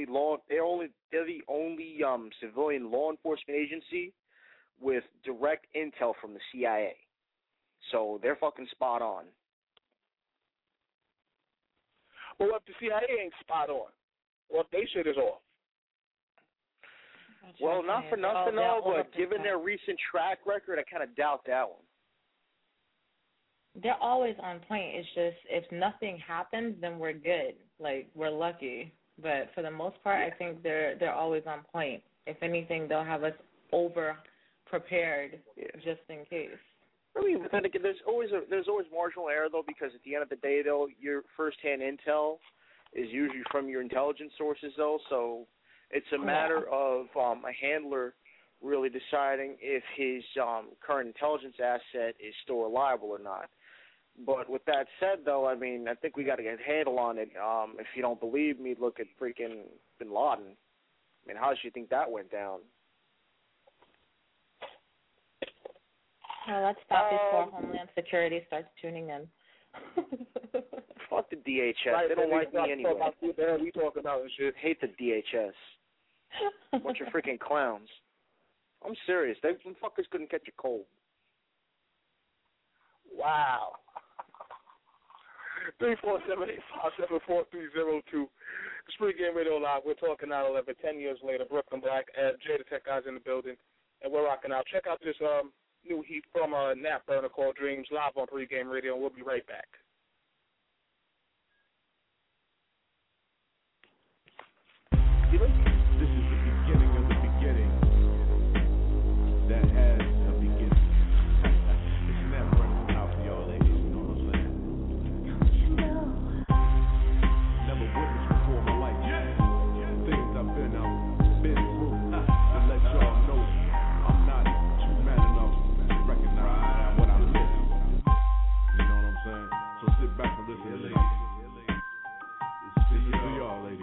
civilian law enforcement agency with direct intel from the CIA. So they're fucking spot on. Well, if the CIA ain't spot on, or if they shit is off. Well, not for nothing, though, but given their recent track record, I kind of doubt that one. They're always on point. It's just if nothing happens, then we're good. Like, we're lucky. But for the most part, I think they're always on point. If anything, they'll have us over-prepared just in case. I mean, but then again, there's always marginal error, though, because at the end of the day, though, your first-hand intel is usually from your intelligence sources, though, so it's a matter of a handler really deciding if his current intelligence asset is still reliable or not. But with that said, though, I mean, I think we got to get a handle on it. If you don't believe me, look at freaking Bin Laden. I mean, how do you think that went down? Well, let's stop before Homeland Security starts tuning in. Fuck the DHS. Right, they don't like me anyway. What the hell we talking about and shit? Hate the DHS. Bunch of freaking clowns. I'm serious. Them fuckers couldn't catch a cold. Wow. 347-857-4302. Pregame Radio Live. We're talking 9/11. 10 years later, Brooklyn Black. Jay the Tech Guy's in the building, and we're rocking out. Check out this new heat from Nap Burner called Dreams live on Pregame Radio, and we'll be right back. This is the beginning of the beginning that has a beginning. It's Nap Burner out for y'all ladies, you know what I'm saying? Never witnessed before in my life. Things I've been through to let y'all know I'm not too mad enough to recognize what I live. You know what I'm saying? So sit back and listen to ladies. This is for y'all ladies.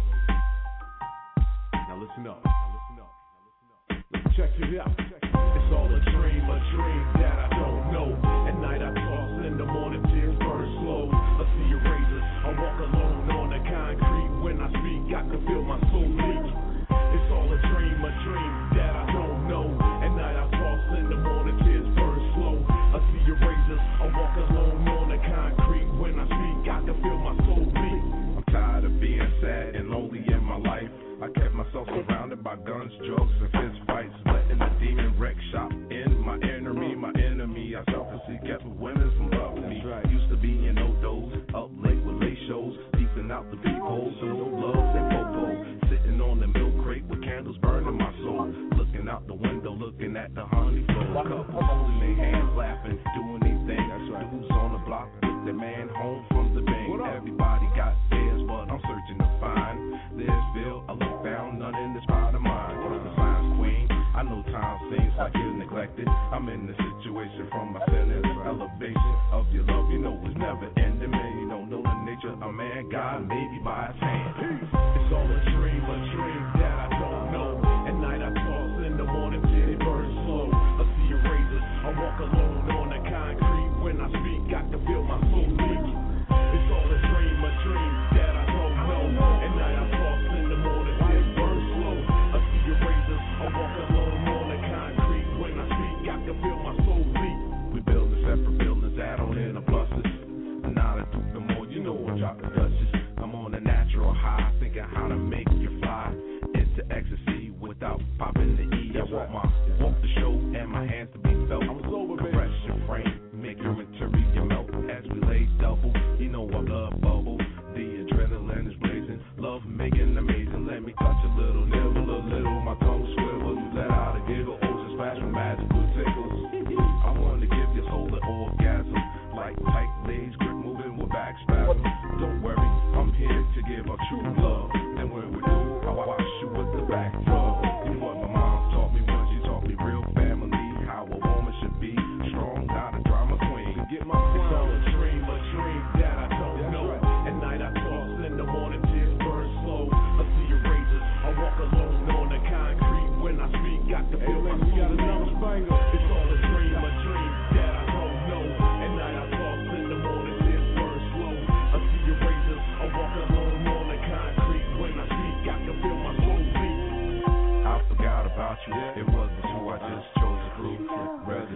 Now listen up. Check it out. It's all a dream that I don't know. At night I toss, in the morning tears burn slow. I see erasers, I walk alone on the concrete. When I speak, I can feel my soul leak. It's all a dream that I don't know. At night I toss, in the morning tears burn slow. I see erasers, I walk alone on the concrete. When I speak, I can feel my soul leak. I'm tired of being sad and lonely in my life. I kept myself surrounded by guns, drugs, and fist fights, letting the demon wreck shop in my enemy. I selfishly kept women from loving me. Used to be in O-dos, up late with late shows, peeping out the peepholes, so no loves and popos. Sitting on the milk crate with candles burning my soul, looking out the window, looking at the honey flow. Couples holding their hands, laughing, doing their thing. Dudes on the block with their man home from the bang. Everybody got theirs, but I'm searching to find theirs. Bill, I look found none in this part of mine. From the science queen, I know time seems like you're neglected. I'm in the situation from my sentence, elevation of your love. You know it's never ending, man. You don't know the nature of man. God made me by his hand. It's all a dream that I don't know. At night I toss, in the morning tears burn slow. I see erasers, I walk alone on the concrete. When I speak, I can feel my soul leak. It's all a dream that I don't know. At night I toss, in the morning tears burn slow. I see erasers, I walk alone on the concrete. When I speak, I can feel my soul leak. We build the separate buildings, add on in the pluses. And now I do the more, you know I drop the Duchess. I'm on a natural high, thinking how to make you fly.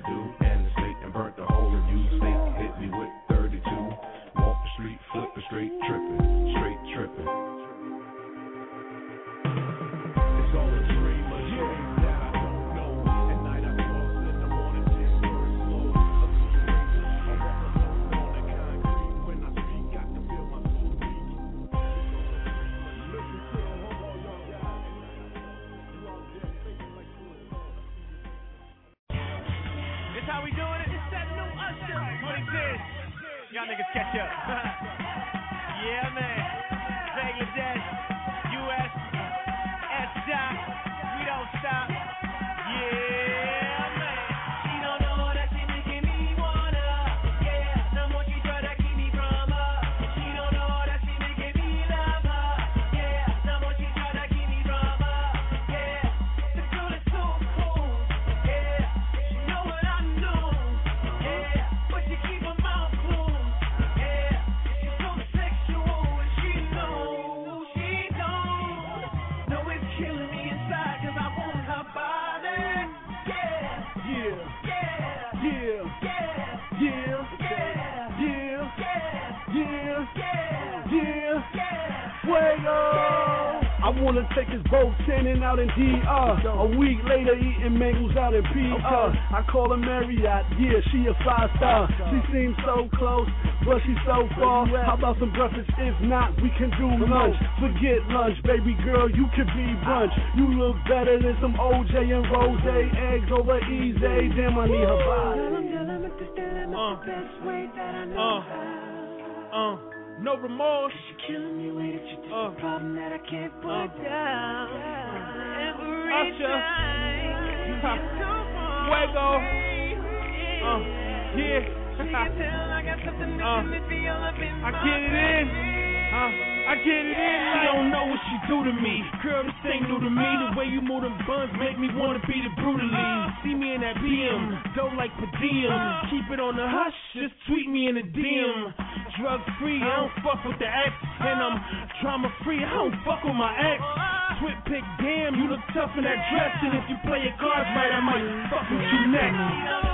residue and the state and burnt the whole review. State hit me with 32. Walk the street, flip the straight tripping, straight tripping. It's all a dream, a dream that I don't know. At night I toss in the morning, just very slow. I walk alone on the concrete when I speak, got to feel my soul beat. Listen to the whole young guy. You out there thinking like you. This how we doing it? It's that new Usher. 2010. Y'all niggas catch up. Yeah, man. Bangladesh, US, S-Dot. We don't stop. Yeah, man. She don't know that she making me wanna. Yeah, the more she try to keep me from her. She don't know that she making me love her. Yeah, the more she try to keep me from her. Yeah, the girl is so cool. Yeah, she know what I know. Yeah, but she keep her mouth closed. Yeah, she's so sexual and she knows she don't. No, it's killing me inside 'cause I want her body. Yeah, yeah, yeah, yeah, yeah, yeah, yeah, yeah, yeah. Fuego. I wanna take his boat, tanning out in DR. A week later, eating mangoes out in PR. I call her Marriott, yeah, she a 5-star. She seems so close, but she's so far. How about some breakfast? If not, we can do lunch. Forget lunch, baby girl, you could be brunch. You look better than some OJ and Rose. Eggs over easy, damn, I need her body. No remorse. She's killing me with it. She's a problem that I can't put down. Every time. Fuego. Yeah. I get it in. I get it in. She don't know what she do to me. Girl, this ain't new to me. The way you move them buns make me wanna beat it brutally. See me in that BM, dope like per diem. Keep it on the hush, just tweet me in the DM. Drug free, I don't fuck with the ex. And I'm trauma free, I don't fuck with my ex. Twit pick, damn, you look tough in that dress. And if you play your cards right, I might fuck with you next.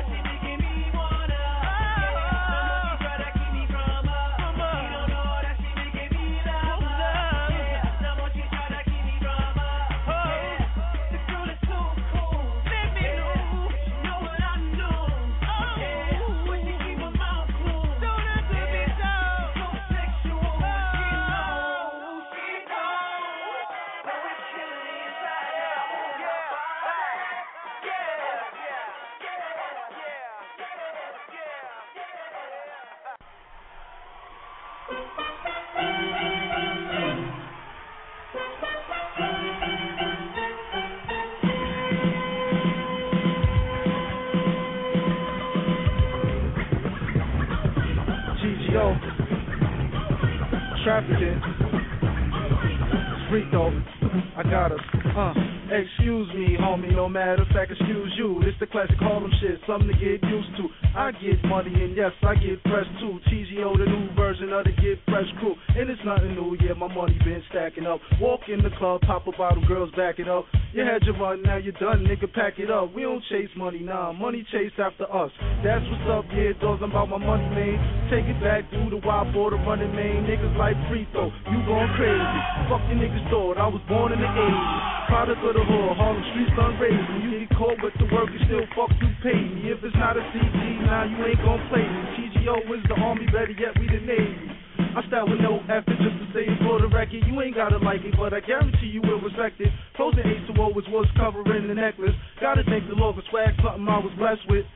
Trafficking, street though, I got us. Excuse me, homie, no matter of fact, excuse you. This the classic Harlem shit, something to get used to. I get money and yes, I get fresh too. TGO, the new version of the Get Fresh crew. And it's nothing new, yeah, my money been stacking up. Walk in the club, pop a bottle, girls back it up. You had your run, now you're done, nigga, pack it up. We don't chase money, nah, money chase after us. That's what's up, yeah, dogs, I'm about my money, man. Take it back, do the wild border running, man. Niggas like free throw, you going crazy. Fuck your niggas thought, I was born in the 80s. Product of the hood, Harlem streets done raised me. You get caught with the work, you still fuck, you pay me. If it's not a CG, nah, you ain't gon' play me. TGO is the army, better yet, we the Navy. I style with no effort just to say it for the record. You ain't gotta like it, but I guarantee you will respect it. Frozen H2O is what's covering the necklace. Gotta thank the Lord for swag, something I was blessed with.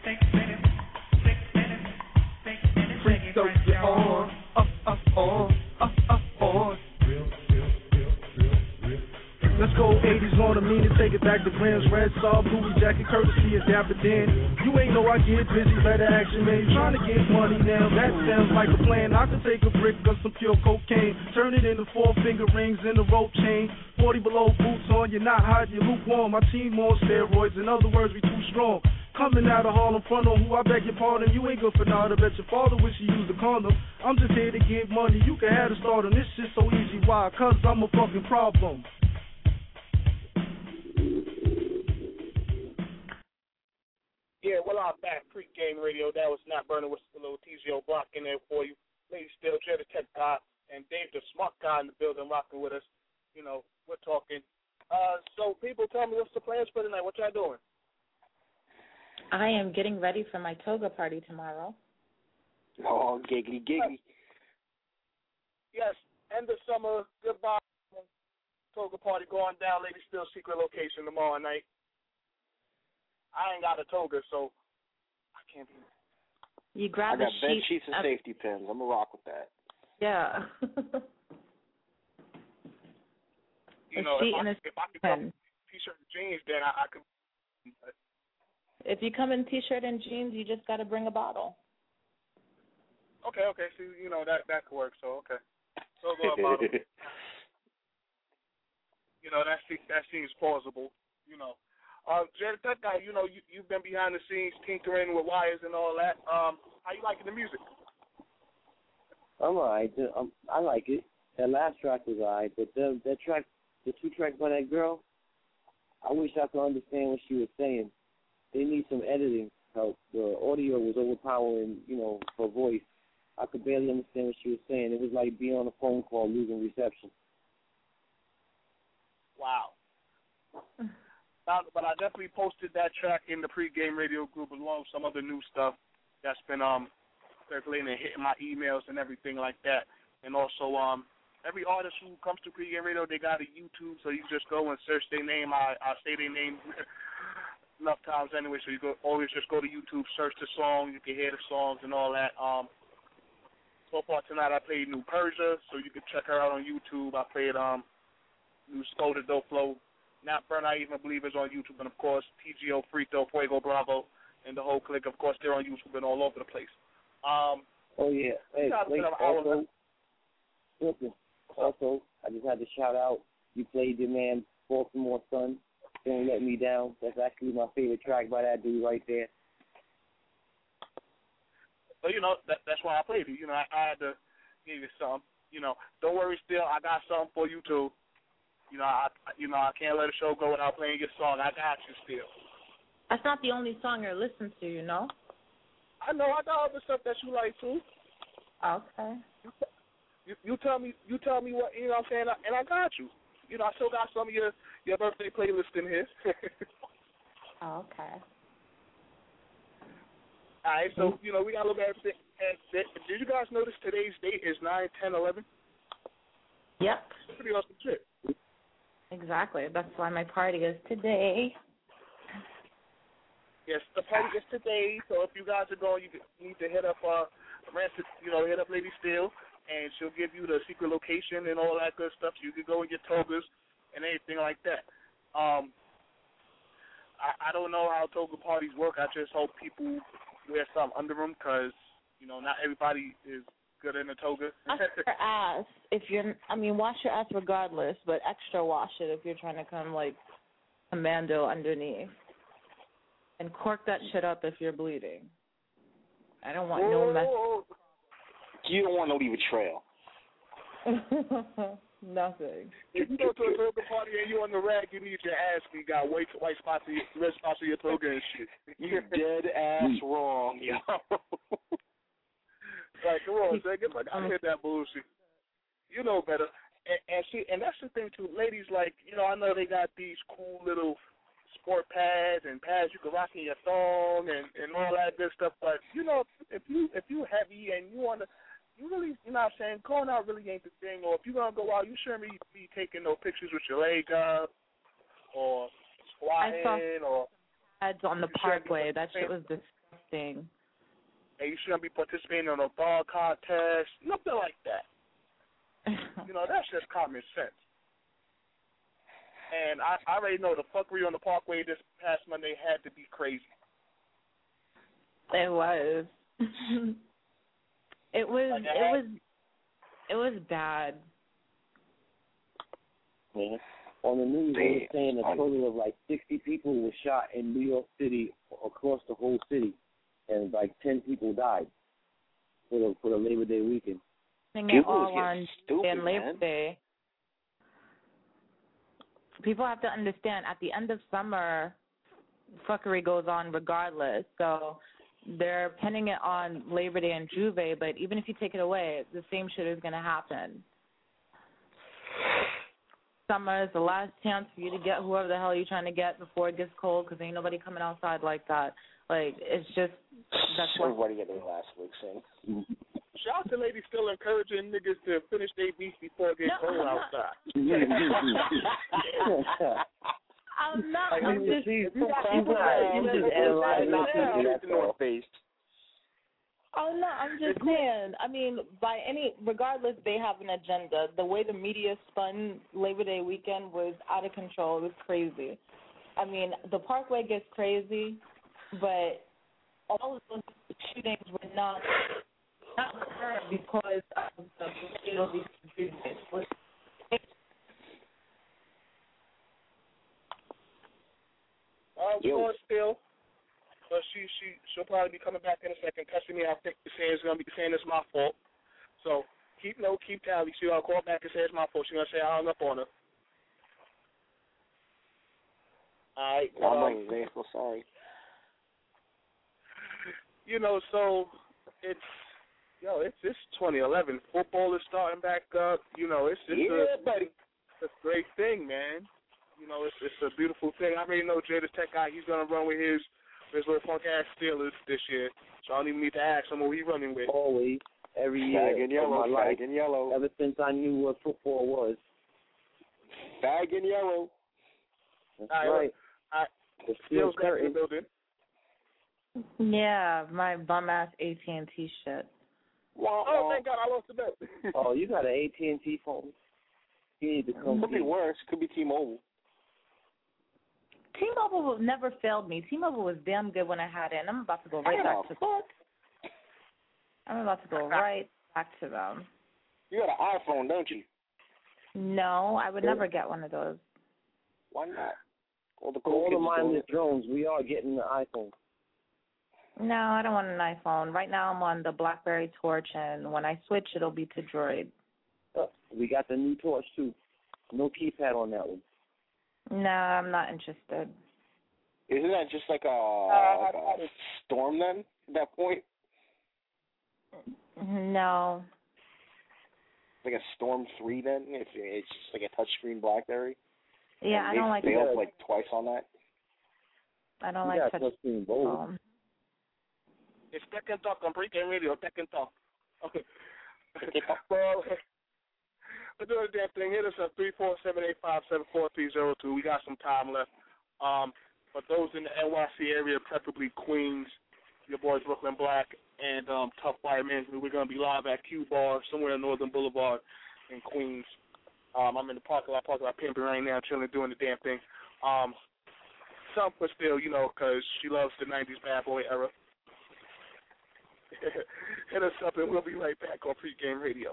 Freak so get on, on. Let's go 80s on the mean and take it back to Grams, Red Saw, Louis jacket, courtesy of Dapper Dan. You ain't know I get busy, better action, man. You trying to get money now, that sounds like a plan. I could take a brick of some pure cocaine, turn it into 4-finger rings and a rope chain. 40 below boots on, you're not hot, you're lukewarm. My team on steroids, in other words, we too strong. Coming out of Harlem, front on who, I beg your pardon. You ain't good for nada, bet your father wish you used a condom. I'm just here to get money, you can have the start on this shit so easy. Why? Cause I'm a fucking problem. Yeah, well, I'm back. Pre-game radio. That was Not Burning with a little TGO block in there for you. Lady Still, Jay the Tech Guy, and Dave the Smart Guy in the building rocking with us. You know, we're talking. So people tell me what's the plans for tonight. What y'all doing? I am getting ready for my toga party tomorrow. Oh, giggity, giggity. Yes, end of summer. Goodbye. Toga party going down. Lady Still secret location tomorrow night. I ain't got a toga, so I can't be. You grab I got a bed sheet. sheets and safety pins. I'm gonna rock with that. Yeah. You know, sheet if and I a could come pen. t-shirt and jeans, then I could. If you come in t-shirt and jeans, you just got to bring a bottle. Okay. So you know that could work. So okay. So go about it. You know that seems plausible. You know, Jared, that guy. You know, you've been behind the scenes tinkering with wires and all that. How you liking the music? I'm alright. I like it. That last track was alright, but that track, the 2 tracks by that girl, I wish I could understand what she was saying. They need some editing help. The audio was overpowering, you know, her voice. I could barely understand what she was saying. It was like being on a phone call losing reception. Wow. But I definitely posted that track in the pregame radio group along with some other new stuff that's been circulating and hitting my emails and everything like that. And also every artist who comes to pregame radio, they got a YouTube, so you just go and search their name. I say their name enough times anyway, so you always just go to YouTube, search the song, you can hear the songs and all that. So far tonight I played New Persia, so you can check her out on YouTube. I played New Skoda Do Flow. Not Burn, I even believe is on YouTube, and of course TGO, Frito, Fuego, Bravo, and the whole clique. Of course, they're on YouTube and all over the place. Oh yeah. Hey, wait, also, I just had to shout out. You played your man Baltimore Sun. Don't Let Me Down. That's actually my favorite track by that dude right there. So you know that's why I played it. You know, I had to give you some. You know, don't worry. Still, I got something for you too. You know, I can't let a show go without playing your song. I got you still. That's not the only song you're listening to, you know. I know. I got other stuff that you like too. Okay. You tell me what, you know what I'm saying, and I got you. You know, I still got some of your birthday playlist in here. Okay. All right, so, you know, we got a little bit of everything. And did you guys notice today's date is 9/10/11? Yep. Pretty awesome shit. Exactly. That's why my party is today. Yes, the party is today, so if you guys are going, you need to hit up hit up Lady Steele, and she'll give you the secret location and all that good stuff. So you can go in your togas and anything like that. I don't know how toga parties work. I just hope people wear something under them because, you know, not everybody is good in a toga. Wash your ass wash your ass regardless, but extra wash it if you're trying to come like commando underneath. And cork that shit up if you're bleeding. I don't want no mess. You don't want to leave a trail. Nothing. If you go to a toga party and you on the rag, you need your ass. You got white spots of red spots of your toga and shit. You dead ass wrong, yo. Like, come on, say, get I hit that bullshit. You know better. And that's the thing too, ladies. Like, you know, I know they got these cool little sport pads and pads you can rock in your thong and all that good stuff. But you know, if you heavy and you wanna, you really, you know what I'm saying, going out really ain't the thing. Or if you're gonna go out, you shouldn't be taking no pictures with your leg up or squatting or pads on the Parkway. That shit was disgusting. And you shouldn't be participating in a dog contest, nothing like that. You know, that's just common sense. And I already know the fuckery on the Parkway this past Monday had to be crazy. It was. It was bad. Yeah. On the news, they were saying a total of like 60 people were shot in New York City across the whole city, and like 10 people died for the Labor Day weekend. People all on Labor Day. People have to understand, at the end of summer, fuckery goes on regardless. So they're pinning it on Labor Day and Juve, but even if you take it away, the same shit is going to happen. Summer is the last chance for you to get whoever the hell you're trying to get before it gets cold, because ain't nobody coming outside like that. Like, it's just, that's what... Everybody get their last lick in. Shout out to ladies still encouraging niggas to finish their beef before it gets cold outside. I'm not. Like, I'm just... you just analyze the North Face. Oh, no, I'm just saying. I mean, regardless, they have an agenda. The way the media spun Labor Day weekend was out of control. It was crazy. I mean, the Parkway gets crazy, but all of those shootings were not occurred because of the state of these shootings. We're going still. But she'll probably be coming back in a second, cussing me. I think saying it's my fault. So keep tally. She'll call back and say it's my fault. She's gonna say I hung up on her. All right. I'm so sorry. So it's 2011. Football is starting back up. It's a great thing, man. It's a beautiful thing. I already know Jay the Tech guy. He's gonna run with his little punk ass Steelers this year. So I don't even need to ask him what he's running with. Always, every year. Fag and yellow, fag and yellow. Ever since I knew what football was. Fag and yellow. That's right. The Steelers back in the building. Yeah, my bum ass AT&T shit. Oh, thank God I lost the bet. Oh, you got an AT&T phone? You need to come. Could be worse. Could be T-Mobile. T-Mobile never failed me. T-Mobile was damn good when I had it, and I'm about to go right back to them. I'm about to go right back to them. You got an iPhone, don't you? No, I would never get one of those. Why not? All the mindless drones, we are getting the iPhone. No, I don't want an iPhone. Right now I'm on the BlackBerry Torch, and when I switch, it'll be to Droid. We got the new Torch, too. No keypad on that one. No, I'm not interested. Isn't that just like a Storm then, at that point? No. Like a Storm 3 then, if it's just like a touchscreen BlackBerry? Yeah, I don't like they failed like twice on that. I don't like touchscreen phone. It's Tech and Talk on Pregame Radio. Tech and Talk. Okay. Well, we're doing a damn thing. Hit us up 347-857-4302. We got some time left. For those in the NYC area, preferably Queens, your boys Brooklyn Black and Tough Fire Management, we're going to be live at Q Bar somewhere in Northern Boulevard in Queens. I'm in the parking lot pimping right now, chilling, doing the damn thing. Some, but still, because she loves the 90s bad boy era. Hit us up and we'll be right back on Pregame Radio.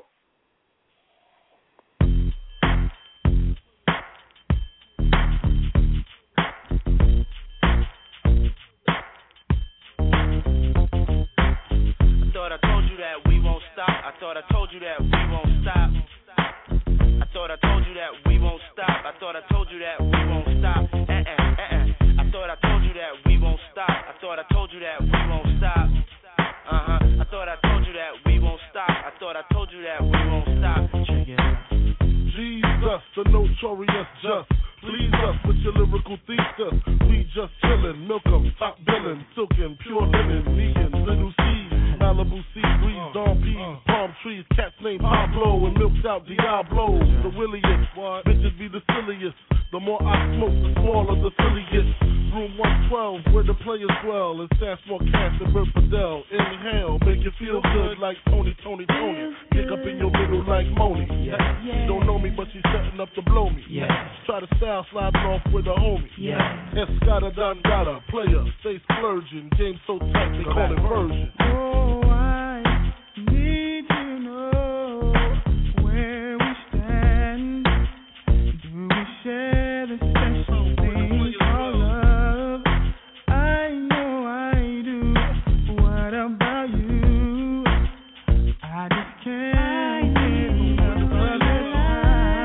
I told you that we won't stop. I thought I told you that we won't stop. I thought I told you that we won't stop. I thought I told you that we won't stop. I thought I told you that we won't stop. I thought I told you that we won't stop. I thought I told you that we won't stop. I thought I told you that we won't stop. Check it out. Jesus, the notorious just. Please us with your lyrical thesis. We just chillin', milk 'em, top billin', silkin', pure linen, vegan, little seeds, Malibu sea breeze, dawn peas, palm trees, cats named Pablo and milks out Diablo. The williest, bitches be the silliest. The more I smoke, the smaller the silliest. Room 112, where the players dwell, and Sassmore Cash and Bert Fidel. Inhale, make you feel good like Tony. Kick up in your middle like Moni. She don't know me, but she's setting up to blow me. Try to style sliding off with a homie. Escada Dangada, player, stay splurging. Game so tight, they call it version. Oh, I need to know where we stand. Do we share the special things called love? I know I do. What about you? I just can't get enough of it.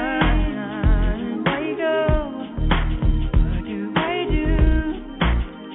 Why go? What do I do?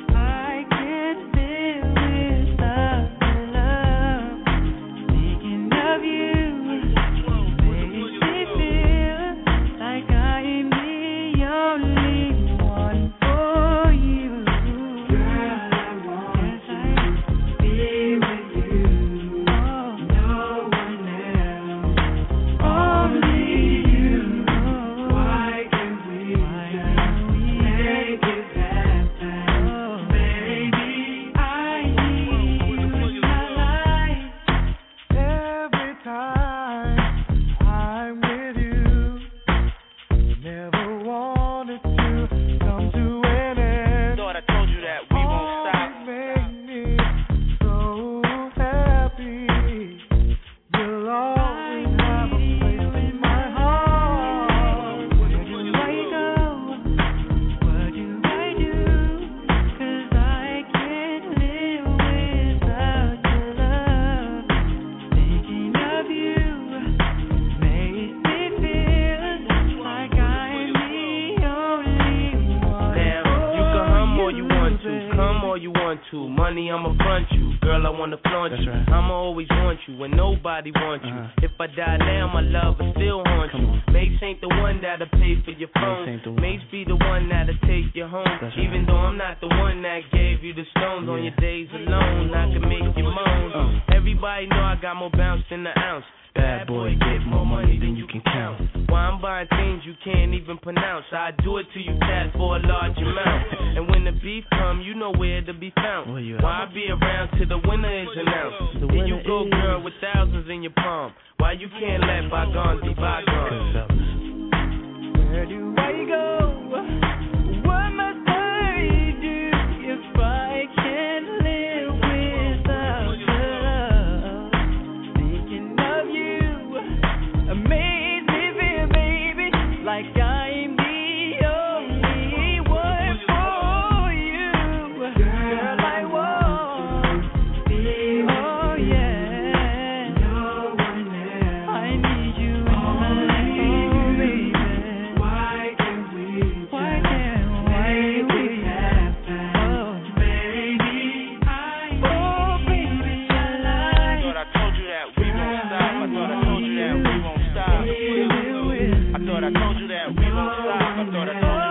you. Girl, I wanna flaunt you. Right. I'ma always want you when nobody wants you. If I die now, my love will still haunt you. Mace ain't the one that'll pay for your phone. Mace be the one that'll take you home. Even though I'm not the one that gave you the stones on your days alone, I can make you moan. Everybody know I got more bounce than the ounce. Bad boy, get more money than you can count. Why I'm buying things you can't even pronounce. I do it to you cats for a large amount. And when the beef come, you know where to be found. Why I be around till the winner is announced. There you go, girl, with thousands in your palm. Why you can't let bygones be bygones? Where do I go? What must I do if I can't live without love? Thinking of you amaze me, feel, baby, like I'm the only one for you. Girl, I want you. Oh yeah. No one else. I need you in my life, baby. Why can't we make it happen? Oh, baby, oh, baby, I thought I told you that we won't stop. I thought I told you that we won't stop. I thought I told you that we won't stop. I thought I told you that we won't stop. I thought I told you that we won't.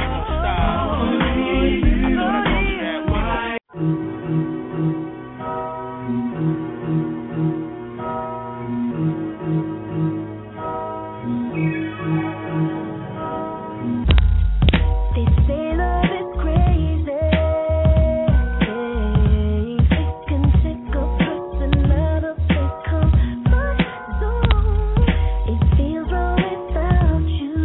They say love is crazy. It can take a person out of their comfort zone. It feels wrong without you.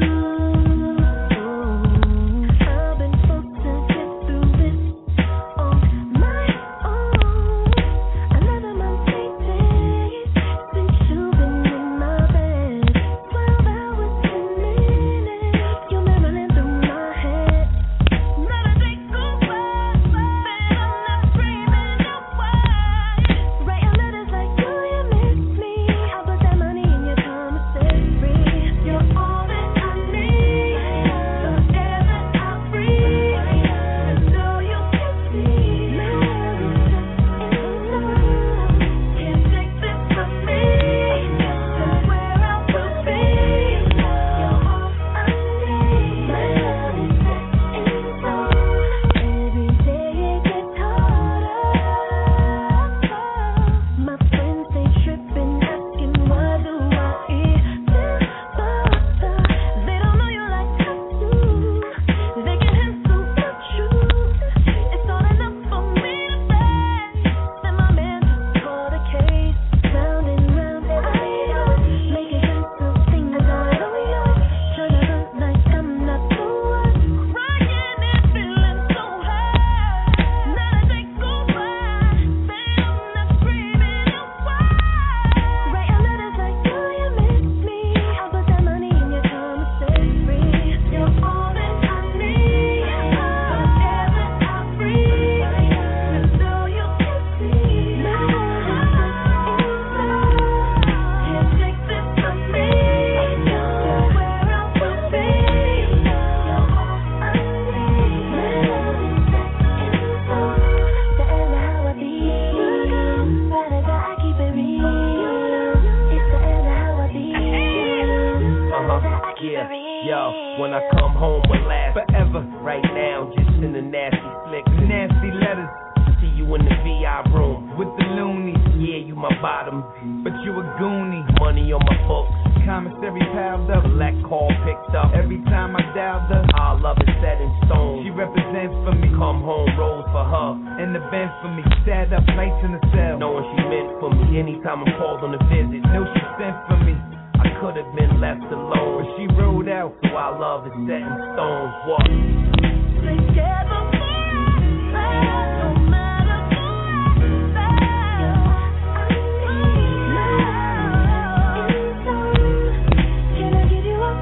I've been forced to get through this on my own. Another month days since you've been in my bed. 12 hours, 10 minutes. You're memory through my head. Not a day goes by that I'm not dreaming of why. Writing letters like, do you miss me? I put that money in your commissary. You're all that I need, the air that I breathe. So you can see, can't take this from me. That's where I will be. You're all I need. My love is set in stone. Every day it gets harder. My friends they tripping, asking why do I even bother? They don't know you like I do. They can handle the truth. It's not enough for me to say that my man just caught a case. Round and round, making sense of things I don't know. Trying to look like I'm not the one. Crying and feeling so high. Not a day goes by that I'm not screaming out why. Writing letters like, do you miss me? I put that money in your commissary. You're all that I need, the air that I breathe. So you can see, can't take this from me. You're where I will be. You're all I need. My love is set in stone. The air how I be. Better that I keep it real. It's the air how I be. Better that I keep it real. Yo, when I come home, will last forever. Right now, just in the nasty flicks, nasty letters. See you in the VI room with the loonies. Yeah, you my bottom, but you a goonie. Money on my books, commissary piled up, black call picked up. Every time I dialed her, our love is set in stone. She represents for me. Come home, rolls for her, in the Benz for me. Sat up nights in the cell, knowing she meant for me. Anytime I'm called on a visit, know she sent for me. I could have been left alone, but she rode out, so our love is set in stone. What? Together forever, no matter can I give you a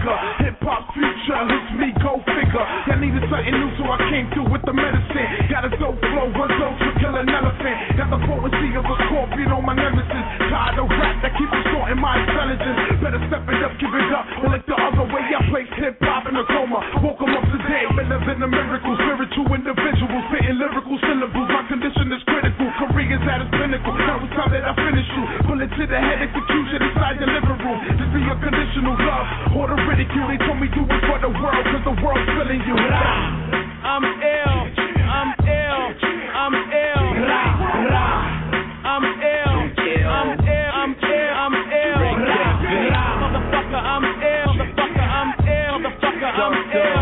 figure. Hip hop future, it's me, go figure. I needed something new, so I came through with the medicine. Got a dope flow, one dose to kill an elephant. Got the potency of a scorpion on my nemesis. Tired of rap that keeps distorting my intelligence. Better step it up, give it up. Or like the other way, I placed hip hop in a coma. Woke 'em up today, better than a miracle. Spiritual individuals, spitting lyrical syllables. My condition is critical. Career's at its pinnacle. Now it's time that I finish you. Bullet to the head, execution inside the living room. Just be unconditional love or the ridicule. They told me do it for the world, cause the world's feeling you. I'm ill, I'm ill, I'm ill, I'm ill, I'm ill, I'm ill, I'm ill, motherfucker, I'm ill, motherfucker, I'm ill, motherfucker, I'm ill,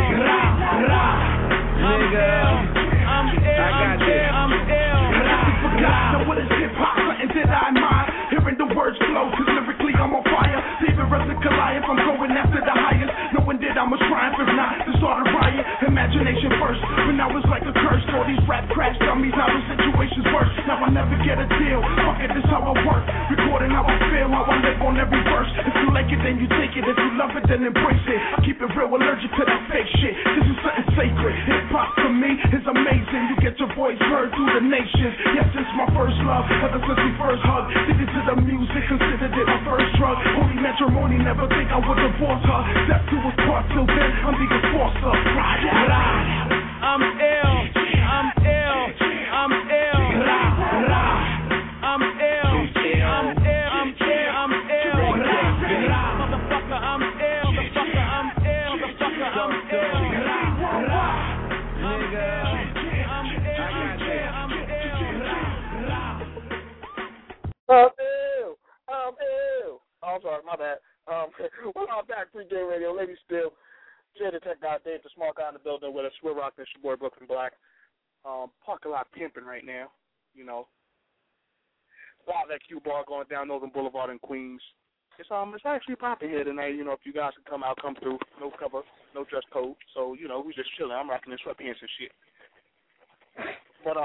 I'm ill, I'm ill, I'm ill. Now what is hip hop? Something that I admire. Hearing the words flow, cause lyrically I'm on fire. David Russell Goliath, I'm going after the highest. Knowing that I'm a triumph, if not to start a riot. Imagination first, but now it's like a curse. All these rap crash dummies, now the situation's worse. Now I never get a deal. Fuck it, this how I work. Recording how I feel, how I live on every verse. If you like it, then you take it. If you love it, then embrace it. I keep it real, allergic to that fake shit. This is something sacred. Hip hop to me is amazing. You get your voice heard through the nation. Yes, it's my first love, ever since we first hugged. Addicted to the music, considered it my first drug. Holy matrimony, never think I would divorce her. Step two was part, till then I'm the enforcer. Ride out. I'm ill, I'm ill, I'm ill, I'm ill, I'm ill, I'm ill, I'm ill, motherfucker, I'm ill, motherfucker, I'm ill, motherfucker, I'm ill, I'm ill. Oh, I'm sorry, my bad. Welcome back, Pregame Radio. Lady Still, Jay the Tech Guy, Dave the Smart Guy in the building with us. We're rocking. It's your boy Brooklyn Black. Parking lot pimping right now. You know, Wild at Q Bar going down Northern Boulevard in Queens. It's actually popping here tonight. You know, if you guys can come out, come through. No cover, no dress code. So you know, we just chilling. I'm rocking in sweatpants and shit. But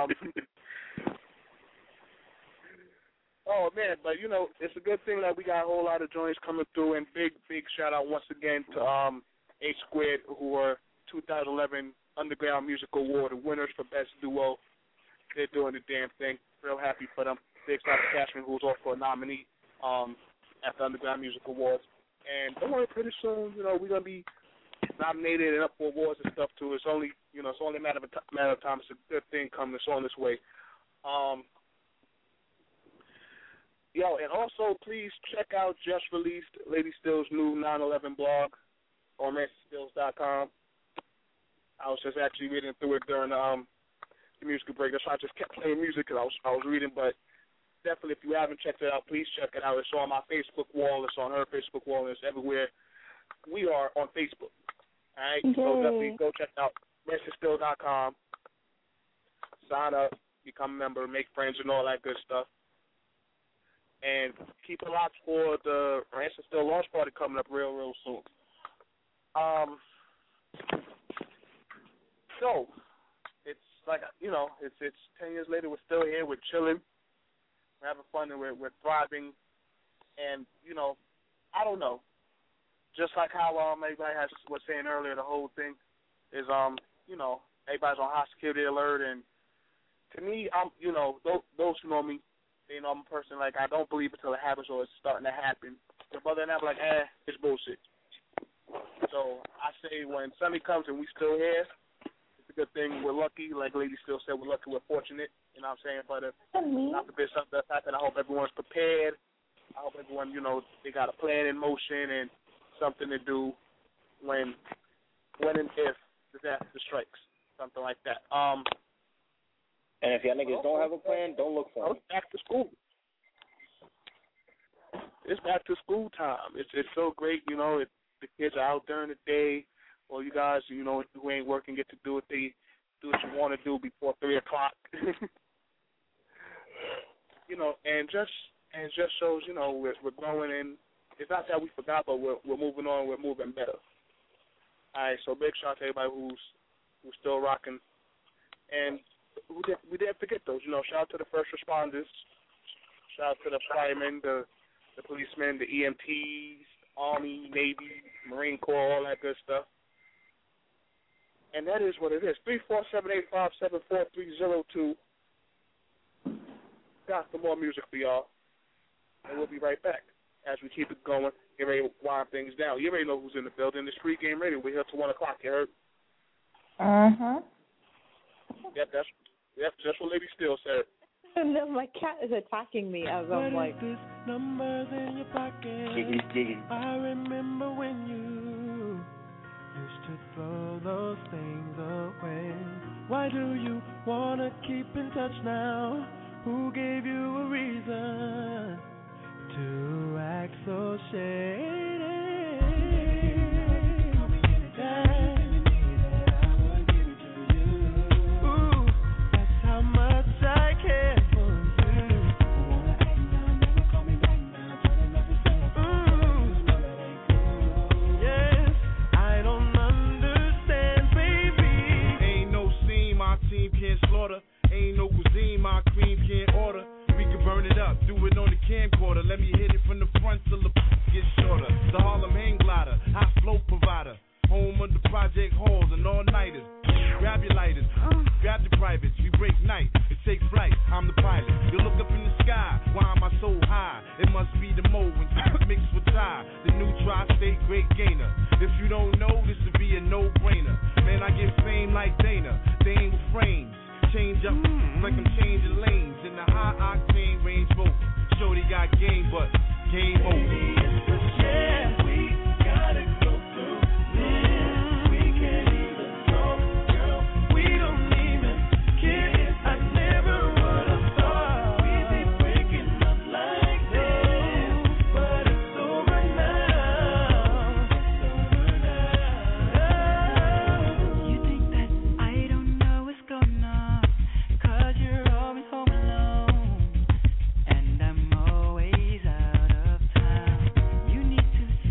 oh man, but you know, it's a good thing that we got a whole lot of joints coming through, and big shout out once again to A Squared, who are 2011 Underground Music Award winners for Best Duo. They're doing the damn thing. Real happy for them. Big shout out to Cashman, who's also a nominee at the Underground Music Awards. And don't worry, pretty soon, you know, we're gonna be nominated and up for awards and stuff too. It's only a matter of time. It's a good thing coming. It's on its way. And also please check out just released Lady Still's new 9/11 blog on RancyStills.com. I was just actually reading through it during the musical break. That's why I just kept playing music because I was reading. But definitely, if you haven't checked it out, please check it out. It's on my Facebook wall. It's on her Facebook wall. It's everywhere. We are on Facebook. All right? Yay. So definitely go check out RancyStills.com. Sign up, become a member, make friends, and all that good stuff. And keep a watch for the Ransom Still launch party coming up real soon. So it's like, you know, it's 10 years later. We're still here. We're chilling. We're having fun, and we're thriving. And you know, I don't know. Just like how everybody was saying earlier, the whole thing is you know, everybody's on high security alert. And to me, you know, those who know me, they know I'm a person, like, I don't believe until it happens or it's starting to happen. But other than that, I'm like, it's bullshit. So I say when somebody comes and we still here, it's a good thing. We're lucky. Like Lady Still said, we're lucky, we're fortunate. You know what I'm saying? But if not to be something that's happened, I hope everyone's prepared. I hope everyone, you know, they got a plan in motion and something to do when and if disaster strikes, something like that. And if y'all niggas don't have a plan, don't look for me. It's back to school. It's back to school time. It's so great, you know. The kids are out during the day. Well, you guys, you know, who ain't working get to do what you want to do before 3 o'clock. You know, and it just shows, you know, we're growing, and it's not that we forgot, but we're moving on. We're moving better. All right, so big shout out to everybody who's still rocking, and we didn't forget those. You know, shout out to the first responders, shout out to the firemen, the policemen, the EMTs, Army, Navy, Marine Corps, all that good stuff. And that is what it is. 347-857-4302. Got some more music for y'all. And we'll be right back as we keep it going. Get ready to wind things down. You already know who's in the building. It's Street Game Radio. We're here till 1 o'clock. You heard? Yep, that's what Lady Steele said. And then my cat is attacking me as I'm like. This numbers in your pocket. I remember when you used to throw those things away. Why do you wanna keep in touch now? Who gave you a reason to act so shady? Ooh, that's how much I care. Ain't no cuisine, my cream can't order. We can burn it up, do it on the camcorder. Let me hit it from the front till the gets shorter. The Harlem hang glider, hot flow provider. Home of the project halls and all-nighters. Grab your lighters, grab your privates. We break night, it takes flight. I'm the pilot. You look up in the sky, why am I so high? It must be the mo when you mix with Ty, the new tri-state great gainer. If you don't know, this would be a no-brainer. Man, I get fame like Dana. They ain't with frames. Change up, like I'm changing lanes in the high octane Range Rover. Shorty got game, but game over. Yeah, we gotta go through this. We can't even talk, girl. We don't even care. I never would have thought we'd be breaking up like this, but it's over now. You think that I don't know what's going on? You're always home alone, and I'm always out of town. You need to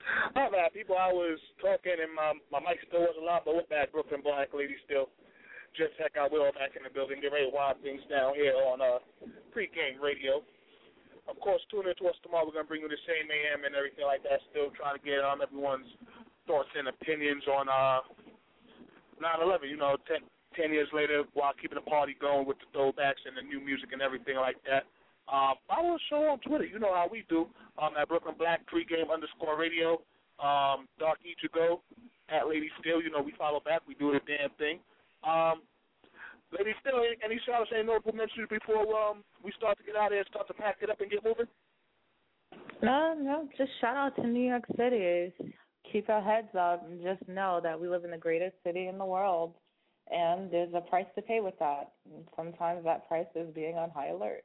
My bad, people. I was talking and my mic still wasn't loud, but we're back. Brooklyn Black Lady still. Just check out. We're all back in the building. Get ready to wind things down here on Pregame Radio. Of course, tune in to us tomorrow. We're going to bring you the same AM and everything like that. Still trying to get everyone's thoughts and opinions on 9/11. You know, 10 years later, while keeping the party going with the throwbacks and the new music and everything like that. Follow the show on Twitter. You know how we do. At Brooklyn Black Pregame_Radio. Dark Ichigo at Lady Still. You know, we follow back. We do the damn thing. Lady Still, any shout-outs, any notable mentions before we start to get out of here, start to pack it up and get moving? No, just shout out to New York City. Keep our heads up and just know that we live in the greatest city in the world, and there's a price to pay with that. And sometimes that price is being on high alert.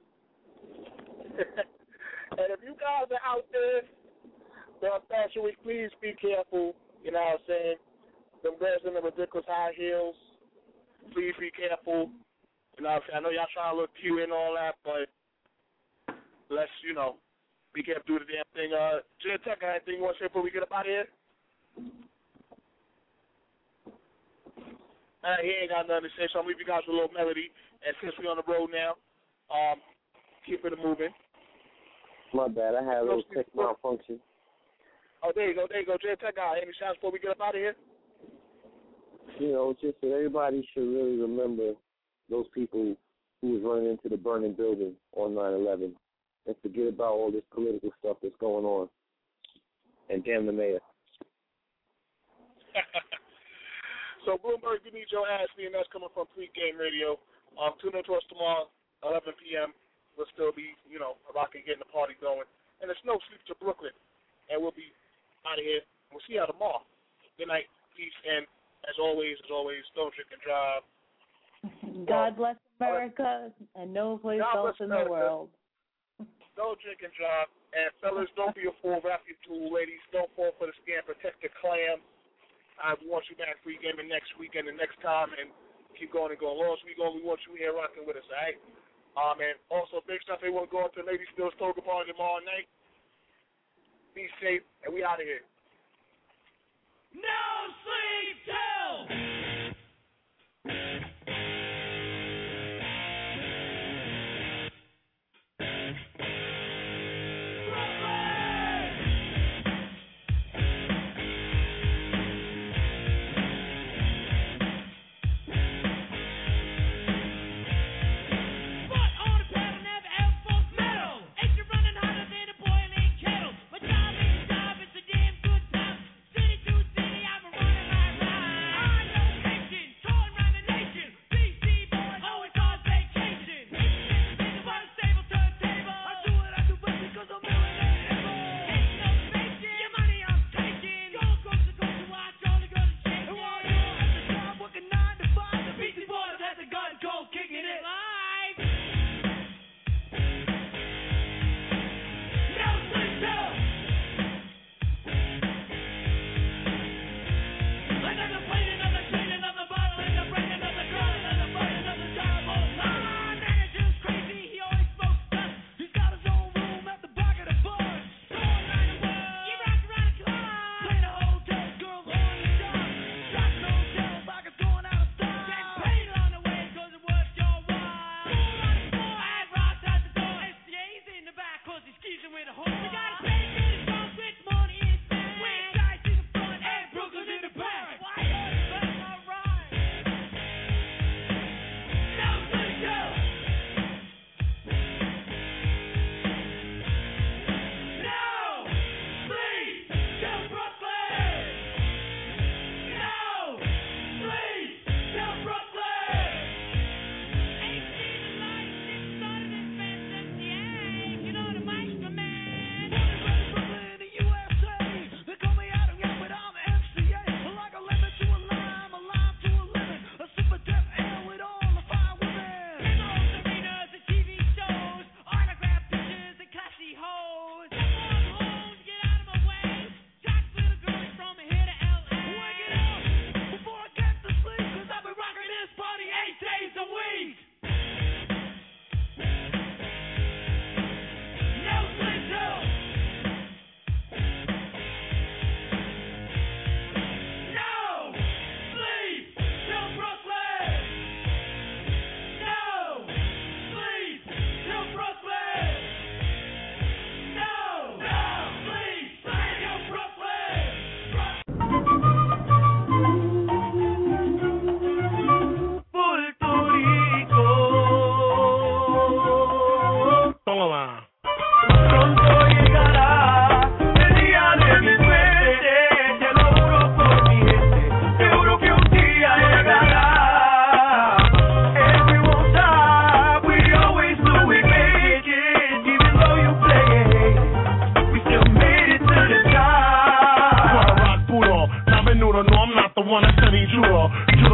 And if you guys are out there during Fashion Week, please be careful. You know what I'm saying? Them girls in the ridiculous high heels, please be careful. You know what I'm saying? I know y'all trying to look cute and all that, but let's, be careful, do the damn thing. Jay Tech, anything you want to say before we get up out of here? He ain't got nothing to say, so I'm leave you guys with a little melody. And since we're on the road now, keep it moving. My bad, I had a little tech malfunction. Oh, there you go. Jay Tech, any shots before we get up out of here? Just that everybody should really remember those people who was running into the burning building on 9/11 and forget about all this political stuff that's going on. And damn the mayor. So, Bloomberg, you need your ass, and that's coming from Pregame Radio. Tune in to us tomorrow, 11 p.m. We'll still be, rocking, getting the party going. And it's no sleep to Brooklyn. And we'll be out of here. We'll see you tomorrow. Good night, peace, and as always, don't drink and drive. God bless America and no place else in the world. Don't drink and drive. And fellas, don't be a fool. Wrap your tool. Ladies, don't fall for the scam. Protect your clam. I want you back free gaming next weekend and next time, and keep going and going. Long as we go, we want you here rocking with us, all right? And also, big stuff, they want to go into Lady Still's Toga Party tomorrow night. Be safe, and we out of here. No sleep till! I'm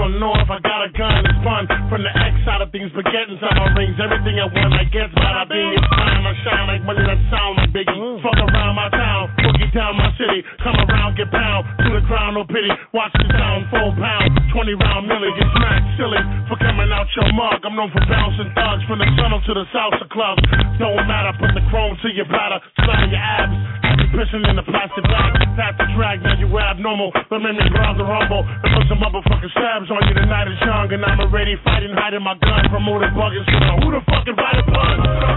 don't know if I got a gun. It's fun from the X side of things, but getting inside my rings. Everything I want, I get by being. It's time I shine like money that sound like Biggie. Fuck around my town, boogie down my city. Come around, get pound to the ground, no pity. Watch the sound, 4 pound, 20 round millie. Get smacked silly for coming out your mug. I'm known for bouncing thugs from the tunnel to the salsa clubs. Don't matter, put the chrome to your bladder, slide your abs. After pissing in the plastic bag, that's the drag. Now you abnormal, but make me ground the rumble. And put some motherfucking stabs on you. The night is young and I'm already fighting, hiding my gun, promoting buggers. Who the fuck can write a buzz?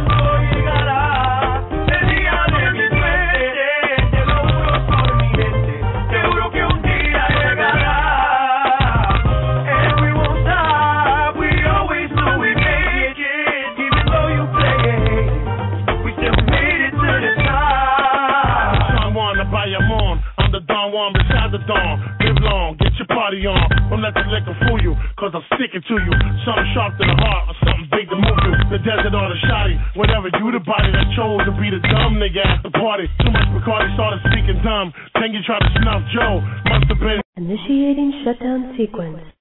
Beside the dawn, live long, get your party on. Don't let the liquor fool you, cause I'm sticking to you. Something sharp to the heart, or something big to move you. The desert or the shoddy, whatever you the body that chose to be the dumb nigga at the party. Too much Bacardi started speaking dumb. Then you try to snuff Joe, must have been initiating shutdown sequence.